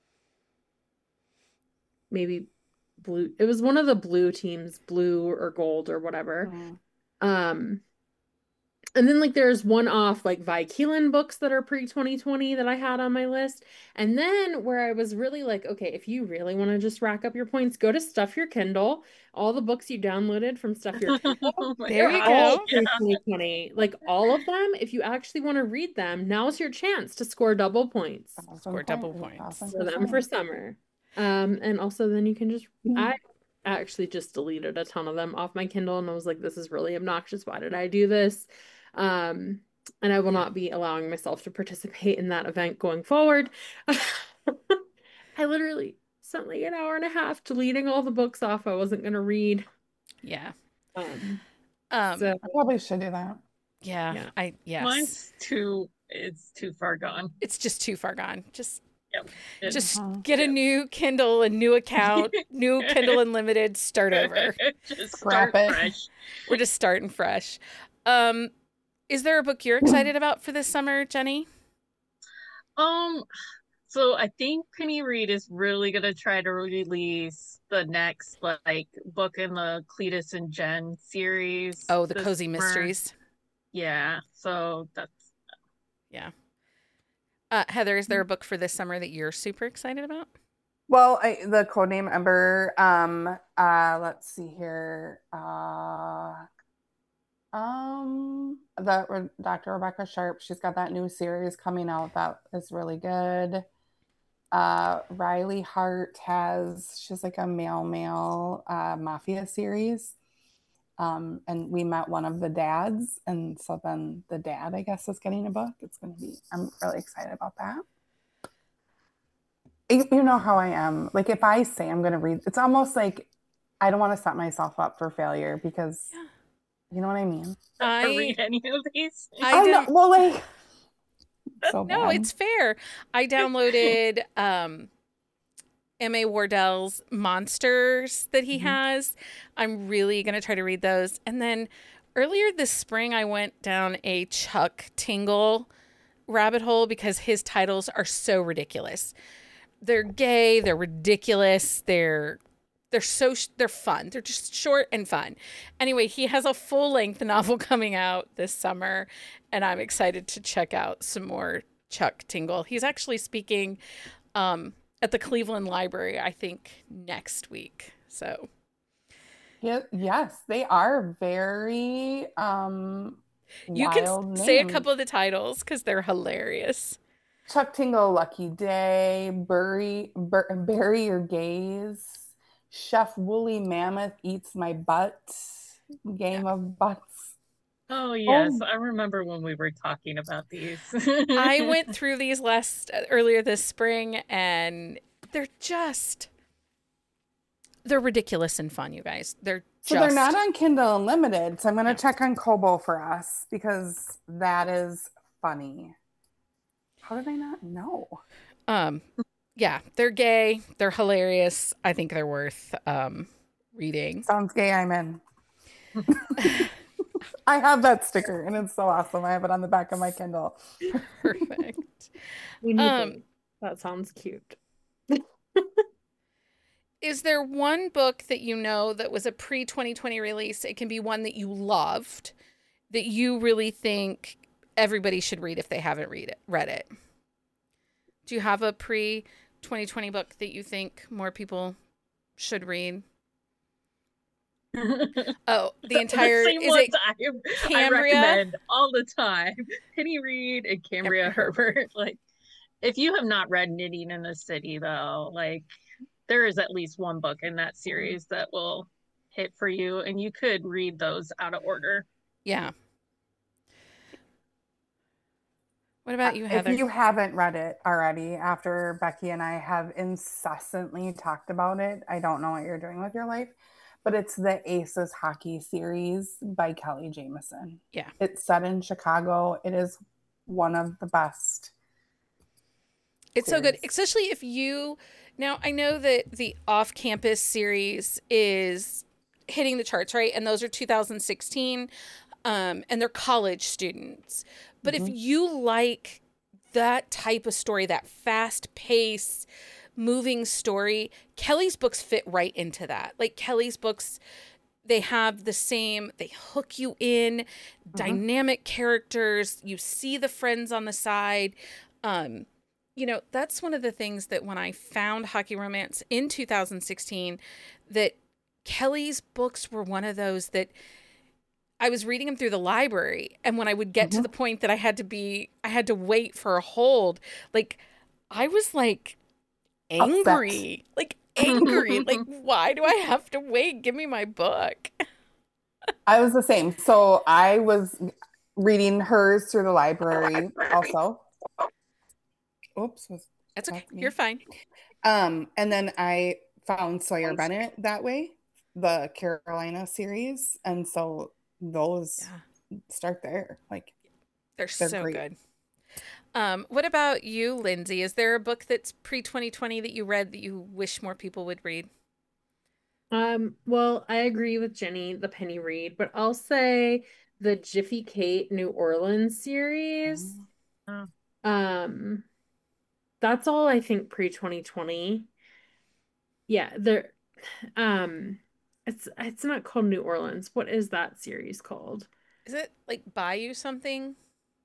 maybe blue. It was one of the blue teams, blue or gold or whatever. Mm. Um, and then like there's one-off like Vi Keelan books that are pre twenty twenty that I had on my list. And then where I was really like, okay, if you really want to just rack up your points, go to Stuff Your Kindle. All the books you downloaded from Stuff Your Kindle. There you go. pre twenty twenty. Like all of them, if you actually want to read them, now's your chance to score double points. Awesome score point. double points. Awesome for them for summer. Um, and also then you can just mm-hmm. I actually just deleted a ton of them off my Kindle and I was like, this is really obnoxious. Why did I do this? Um, and I will not be allowing myself to participate in that event going forward. I literally spent like an hour and a half deleting all the books off I wasn't gonna read. Yeah. Um, Um, so I probably should do that. yeah, Yeah. I yes. Mine's too, it's too far gone. It's just too far gone. Just Yep. It- just Mhm. get a new Kindle, a new account, new Kindle Unlimited, start over. Just Scrap start it. fresh. We're just starting fresh. Um, is there a book you're excited about for this summer, Jenny? Um, so I think Penny Reed is really gonna try to release the next like book in the Cletus and Jen series. Oh, the this Cozy summer. Mysteries. Yeah, so that's Yeah. Uh, Heather, is there a book for this summer that you're super excited about? Well, I, the Codename Ember. Um, uh, let's see here. Uh, um, the Doctor Rebecca Sharp. She's got that new series coming out that is really good. Uh, Riley Hart has. She's like a male male uh, mafia series. Um, and we met one of the dads, and so then the dad, I guess, is getting a book. It's going to be. I'm really excited about that. You you know how I am. Like if I say I'm going to read, it's almost like I don't want to set myself up for failure because Yeah. you know what I mean. I I read any of these. I I know. don't. Well, like so No, bad. it's fair. I downloaded um, M A Wardell's Monsters that he Mhm. has. I'm really going to try to read those. And then earlier this spring, I went down a Chuck Tingle rabbit hole because his titles are so ridiculous. They're gay, they're ridiculous, they're they're so sh- they're fun. They're just short and fun. Anyway, he has a full-length novel coming out this summer, and I'm excited to check out some more Chuck Tingle. He's actually speaking um, at the Cleveland Library, I think, next week. So, Yeah, yes, they are very um you can wild s- say a names. couple of the titles because they're hilarious. Chuck Tingle, Lucky Day, Bury, Bur- Bury Your Gaze, Chef Woolly Mammoth Eats My Butt, Game of Butts. Oh yes, Oh. I remember when we were talking about these. I went through these last earlier this spring, and they're just they're ridiculous and fun, you guys. They're So just they're not on Kindle Unlimited. So I'm going to No. check on Kobo for us because that is funny. How did I not know? um yeah, they're gay, they're hilarious. I think they're worth um reading. Sounds gay. I'm in. I have that sticker and it's so awesome. I have it on the back of my Kindle. Perfect. we need Um, those. That sounds cute. Is there one book that you know that was a pre twenty twenty release? It can be one that you loved that you really think everybody should read if they haven't read it, read it. Do you have a pre twenty twenty book that you think more people should read? Oh, the entire the same is ones it I, I Cambria? recommend all the time. Penny Reed and Cambria Herbert. Like, if you have not read Knitting in the City, though, like there is at least one book in that series that will hit for you, and you could read those out of order. Yeah. What about you, Heather? If you haven't read it already, after Becky and I have incessantly talked about it, I don't know what you're doing with your life, but it's the Aces Hockey series by Kelly Jameson. Yeah. It's set in Chicago. It is one of the best. It's so good, series. especially if you now I know that the off-campus series is hitting the charts, right? And those are two thousand sixteen, um, and they're college students. But if Mhm. you like that type of story, that fast-paced, moving story, Kelly's books fit right into that. Like Kelly's books, they have the same, they hook you in, dynamic characters, you see the friends on the side. Um, you know, that's one of the things that when I found Hockey Romance in two thousand sixteen, that Kelly's books were one of those that I was reading them through the library. And when I would get to Mhm. the point that I had to be, I had to wait for a hold, like I was like angry, like angry, like why do I have to wait? Give me my book. I was the same. So I was reading hers through the library also. Oops. Was That's okay. that me? You're fine. Um, and then I found Sawyer Bennett that way, the Carolina series. And so those Yeah. start there. Like They're, they're so great. good. Um, what about you, Lindsay? Is there a book that's pre twenty twenty that you read that you wish more people would read? Um, well, I agree with Jenny, the Penny Read, but I'll say the Jiffy Kate New Orleans series. Oh. Um, that's all I think pre twenty twenty. Yeah, there um it's it's not called New Orleans. What is that series called? Is it like Bayou something?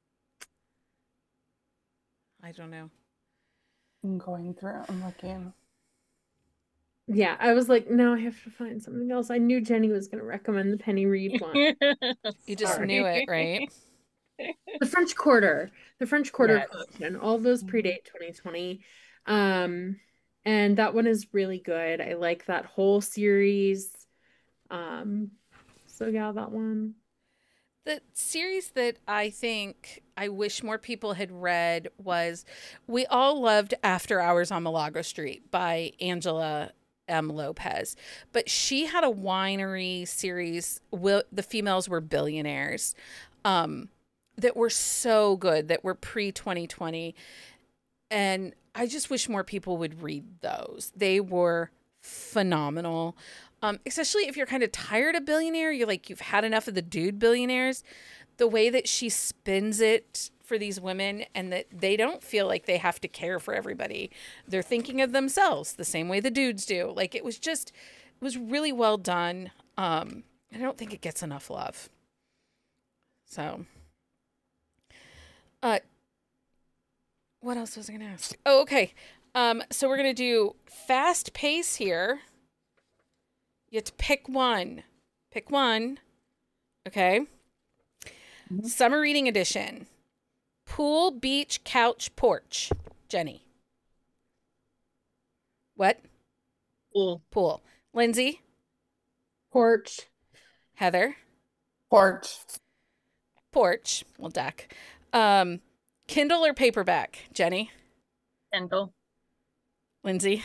I don't know. I'm going through, I'm looking. Yeah, I was like, no, I have to find something else. I knew Jenny was going to recommend the Penny Read one. You just Sorry. knew it, right? The French Quarter, the French Quarter Yes. collection. All those predate twenty twenty. Um, and that one is really good. I like that whole series. Um, so yeah, that one. The series that I think I wish more people had read was we all loved After Hours on Milagro Street by Angela M. Lopez. But she had a winery series, Will, The Females Were Billionaires, um, that were so good, that were pre twenty twenty. And I just wish more people would read those. They were phenomenal. Um, especially if you're kind of tired of Billionaire, you're like, you've had enough of the dude billionaires. The way that she spins it for these women, and that they don't feel like they have to care for everybody. They're thinking of themselves the same way the dudes do. Like, it was just, it was really well done. Um, I don't think it gets enough love. So, uh, what else was I going to ask? Oh, okay. Um, so we're going to do fast pace here. You have to pick one. Pick one. Okay. Mm-hmm. Summer reading edition. Pool, beach, couch, porch. Jenny. What? Pool. Pool. Lindsay. Porch. Heather. Porch. Porch. Well, deck. Um, Kindle or paperback? Jenny. Kindle. Lindsay.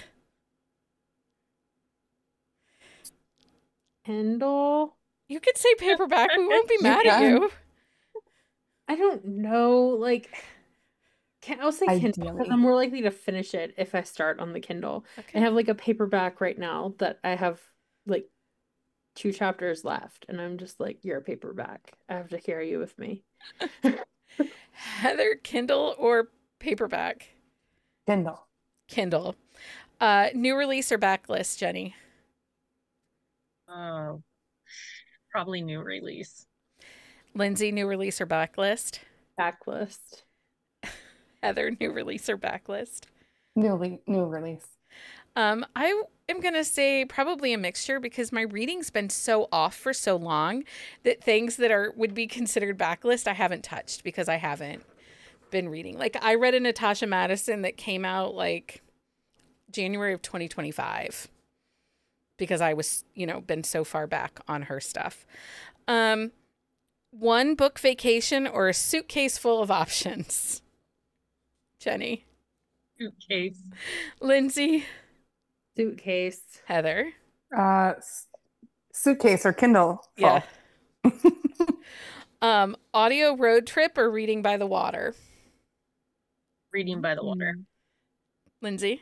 Kindle. You could say paperback. We won't be mad at you. I don't know. Like, can I'll say Kindle because Ideally. I'm more likely to finish it if I start on the Kindle. Okay. I have like a paperback right now that I have like two chapters left, and I'm just like, you're a paperback. I have to carry you with me. Heather, Kindle or paperback? Kindle. Kindle. Uh, new release or backlist, Jenny? Oh, probably new release. Lindsay, new release or backlist? Backlist. Heather, new release or backlist? New, new release. Um, I am going to say probably a mixture, because my reading's been so off for so long that things that are would be considered backlist I haven't touched because I haven't been reading. Like, I read a Natasha Madison that came out like January of twenty twenty-five because I was, you know, been so far back on her stuff. Um, one book vacation or a suitcase full of options? Jenny. Suitcase. Lindsay. Suitcase. Heather. Uh, suitcase or Kindle. Yeah. um, audio road trip or reading by the water? Reading by the water. Lindsay.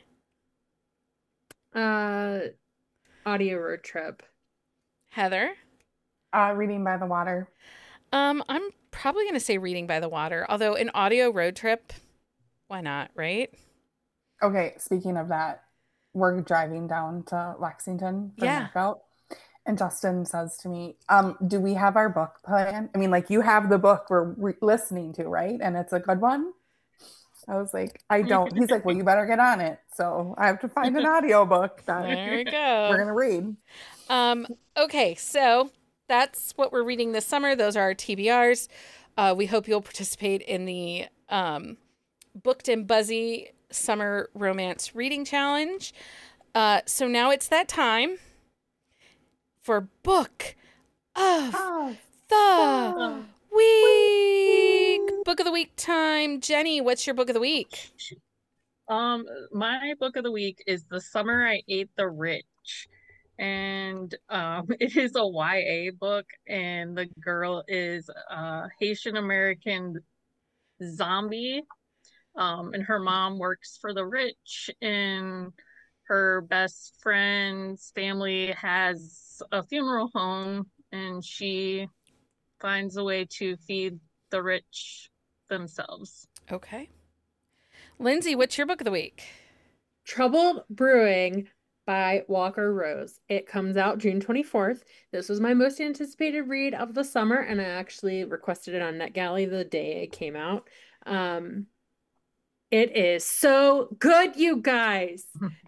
Uh, audio road trip. Heather. Uh, reading by the water. Um, I'm probably going to say reading by the water, although an audio road trip, why not, right? Okay, speaking of that, we're driving down to Lexington for Yeah. knockout, and Justin says to me, um, do we have our book plan? I mean, like, you have the book we're re- listening to, right? And it's a good one? I was like, I don't. He's like, well, you better get on it. So I have to find an audio book that There we go. we're going to read. Um, okay, so that's what we're reading this summer. Those are our T B Rs. Uh, we hope you'll participate in the um, Booked and Buzzy Summer Romance Reading Challenge. Uh, so now it's that time for Book of Oh, the oh. Week. Book of the Week time. Jenny, what's your Book of the Week? Um, my book of the week is The Summer I Ate the Rich. And um it is a Y A book, and the girl is a Haitian American zombie. Um, and her mom works for the rich, and her best friend's family has a funeral home, and she finds a way to feed the rich themselves. Okay. Lindsay, what's your book of the week? Troubled Brewing by Walker Rose. It comes out June twenty-fourth. This was my most anticipated read of the summer, and I actually requested it on NetGalley the day it came out. Um, it is so good, you guys.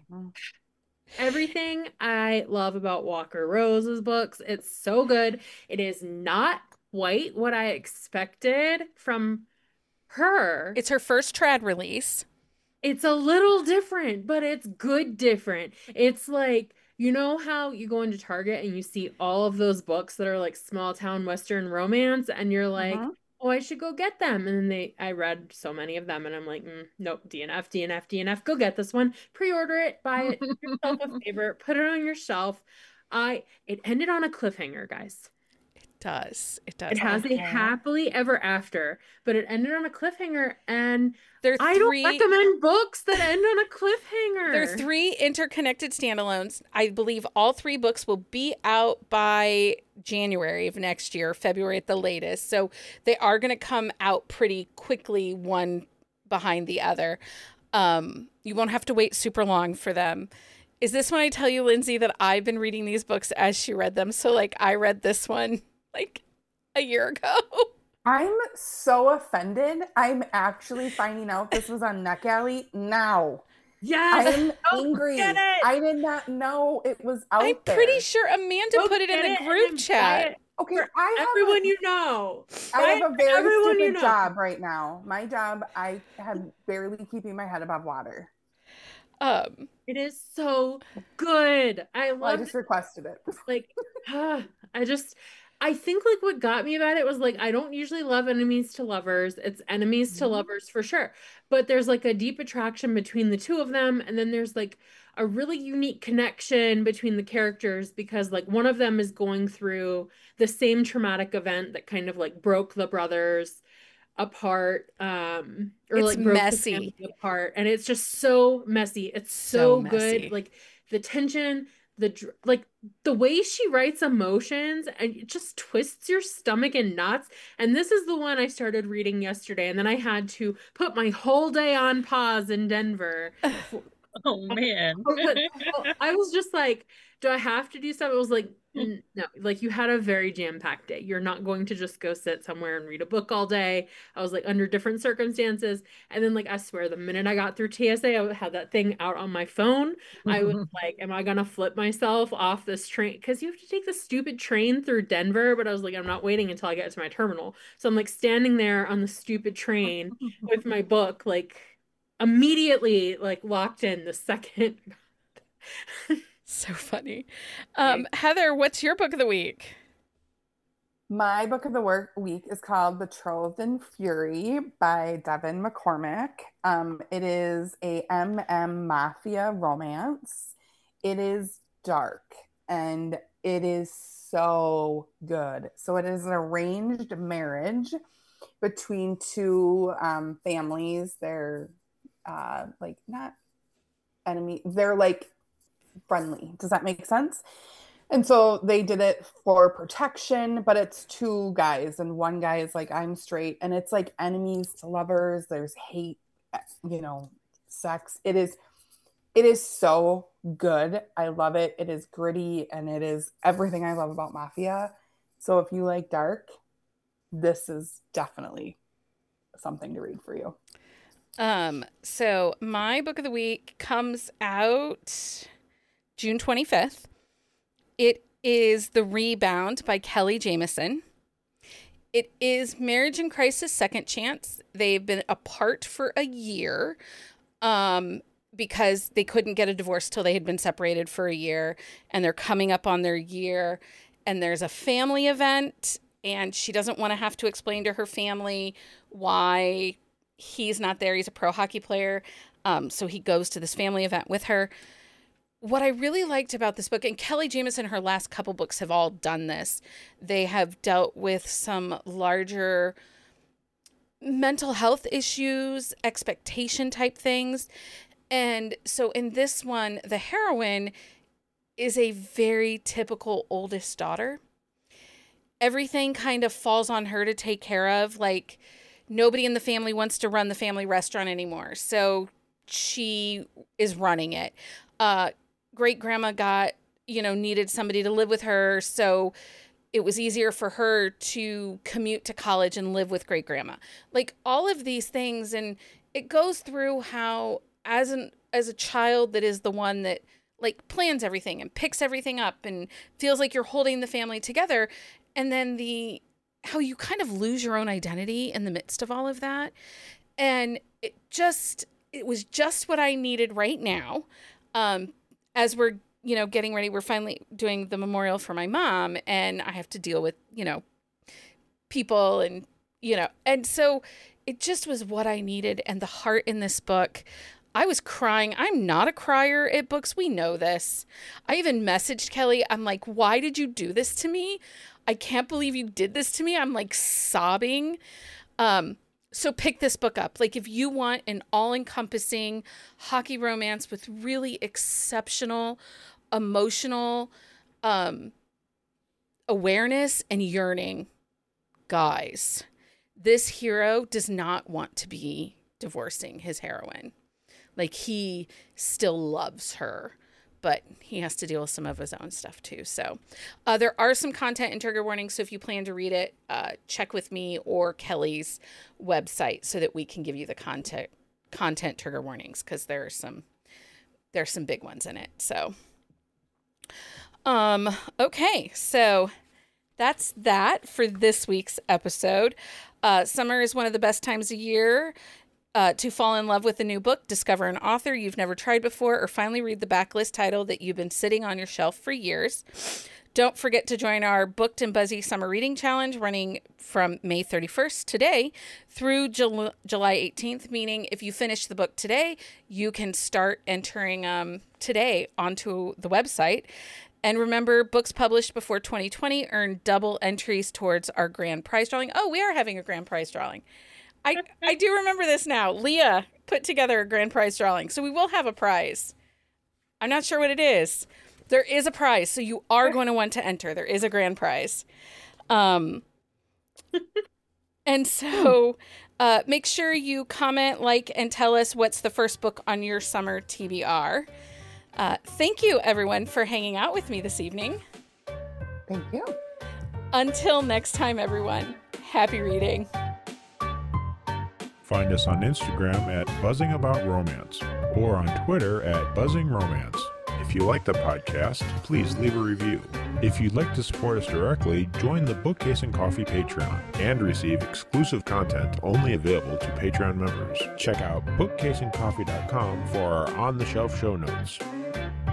Everything I love about Walker Rose's books. It's so good. It is not quite what I expected from her. It's her first trad release. It's a little different, but it's good different. It's like, you know how you go into Target and you see all of those books that are like small town Western romance, and you're like, Mhm. oh, I should go get them. And then they, I read so many of them, and I'm like, mm, nope, D N F, D N F, D N F, go get this one, pre-order it, buy it, do yourself a favor, put it on your shelf. I, it ended on a cliffhanger, guys. Does it does It has Okay. a happily ever after, but it ended on a cliffhanger, and there are I three don't recommend books that end on a cliffhanger. there are three interconnected standalones. I believe all three books will be out by January of next year, February at the latest. So they are going to come out pretty quickly, one behind the other. Um, you won't have to wait super long for them. Is this when I tell you, Lindsay, that I've been reading these books as she read them? So like I read this one like a year ago. I'm so offended. I'm actually finding out this was on NetGalley now. Yes, I'm Go angry. get it. I did not know it was out I'm there. pretty sure Amanda Go put it in get the it and group then buy chat. it Okay, for I have everyone a, you know. I Buy have it a for very everyone stupid you know. job right now. My job, I have barely keeping my head above water. Um, It is so good. I Well, I love just requested it. like ah, I just I think like what got me about it was like I don't usually love enemies to lovers. It's enemies to Mhm. lovers for sure. But there's like a deep attraction between the two of them, and then there's like a really unique connection between the characters because like one of them is going through the same traumatic event that kind of like broke the brothers apart um or It's like broke the messy. family apart, and it's just so messy. It's So so good. messy. Like the tension, the dr- like the way she writes emotions, and it just twists your stomach in knots. And this is the one I started reading yesterday, and then I had to put my whole day on pause in Denver. Oh man. Oh, but well, I was just like, do I have to do stuff? It was like, n- no, like you had a very jam-packed day. You're not going to just go sit somewhere and read a book all day. I was like under different circumstances. And then like I swear the minute I got through T S A, I had that thing out on my phone. I was like, am I gonna flip myself off this train? Because you have to take the stupid train through Denver, but I was like, I'm not waiting until I get to my terminal. So I'm like standing there on the stupid train with my book, like immediately like locked in the second. So funny. Um, Heather, what's your book of the week? My book of the work week is called Betrothed in Fury by Devin McCormick. Um, it is a M M mafia romance. It is dark and it is so good. So it is an arranged marriage between two um, families. They're uh, like not enemy. They're like friendly. Does that make sense? And so they did it for protection, but it's two guys, and one guy is like, I'm straight, and it's like enemies to lovers. There's hate, you know, sex. It is, it is so good. I love it. It is gritty, and it is everything I love about mafia. So if you like dark, this is definitely something to read for you. Um, so my book of the week comes out June twenty-fifth. It is The Rebound by Kelly Jamieson. It is Marriage in Crisis Second Chance. They've been apart for a year um, because they couldn't get a divorce till they had been separated for a year. And they're coming up on their year. And there's a family event. And she doesn't want to have to explain to her family why he's not there. He's a pro hockey player. Um, so he goes to this family event with her. What I really liked about this book, and Kelly Jamieson, her last couple books have all done this. They have dealt with some larger mental health issues, expectation type things. And so in this one, the heroine is a very typical oldest daughter. Everything kind of falls on her to take care of. Like, nobody in the family wants to run the family restaurant anymore, so she is running it. Uh, great grandma got, you know, needed somebody to live with her, so it was easier for her to commute to college and live with great grandma. Like, all of these things, and it goes through how as an as a child that is the one that like plans everything and picks everything up and feels like you're holding the family together, and then the how you kind of lose your own identity in the midst of all of that. And it just it was just what I needed right now. Um, as we're, you know, getting ready, we're finally doing the memorial for my mom, and I have to deal with, you know, people and, you know, and so it just was what I needed. And the heart in this book, I was crying. I'm not a crier at books. We know this. I even messaged Kelly. I'm like, why did you do this to me? I can't believe you did this to me. I'm like sobbing. Um, so pick this book up. Like, if you want an all-encompassing hockey romance with really exceptional emotional um, awareness and yearning, guys, this hero does not want to be divorcing his heroine. Like, he still loves her, but he has to deal with some of his own stuff too. So uh, there are some content and trigger warnings. So if you plan to read it, uh, check with me or Kelly's website so that we can give you the content content trigger warnings, because there are some there's some big ones in it. So um okay, so that's that for this week's episode. Uh, summer is one of the best times of year Uh, to fall in love with a new book, discover an author you've never tried before, or finally read the backlist title that you've been sitting on your shelf for years. Don't forget to join our Booked and Buzzy Summer Reading Challenge running from May thirty-first today through Jul- July eighteenth, meaning if you finish the book today, you can start entering um, today onto the website. And remember, books published before twenty twenty earn double entries towards our grand prize drawing. Oh, we are having a grand prize drawing. I, I do remember this now. Leah put together a grand prize drawing, so we will have a prize. I'm not sure what it is. There is a prize, so you are going to want to enter. There is a grand prize. Um, and so uh, make sure you comment, like, and tell us what's the first book on your summer T B R. Uh, thank you, everyone, for hanging out with me this evening. Thank you. Until next time, everyone, happy reading. Find us on Instagram at Buzzing About Romance or on Twitter at Buzzing Romance. If you like the podcast, please leave a review. If you'd like to support us directly, join the Bookcase and Coffee Patreon and receive exclusive content only available to Patreon members. Check out bookcase and coffee dot com for our on-the-shelf show notes.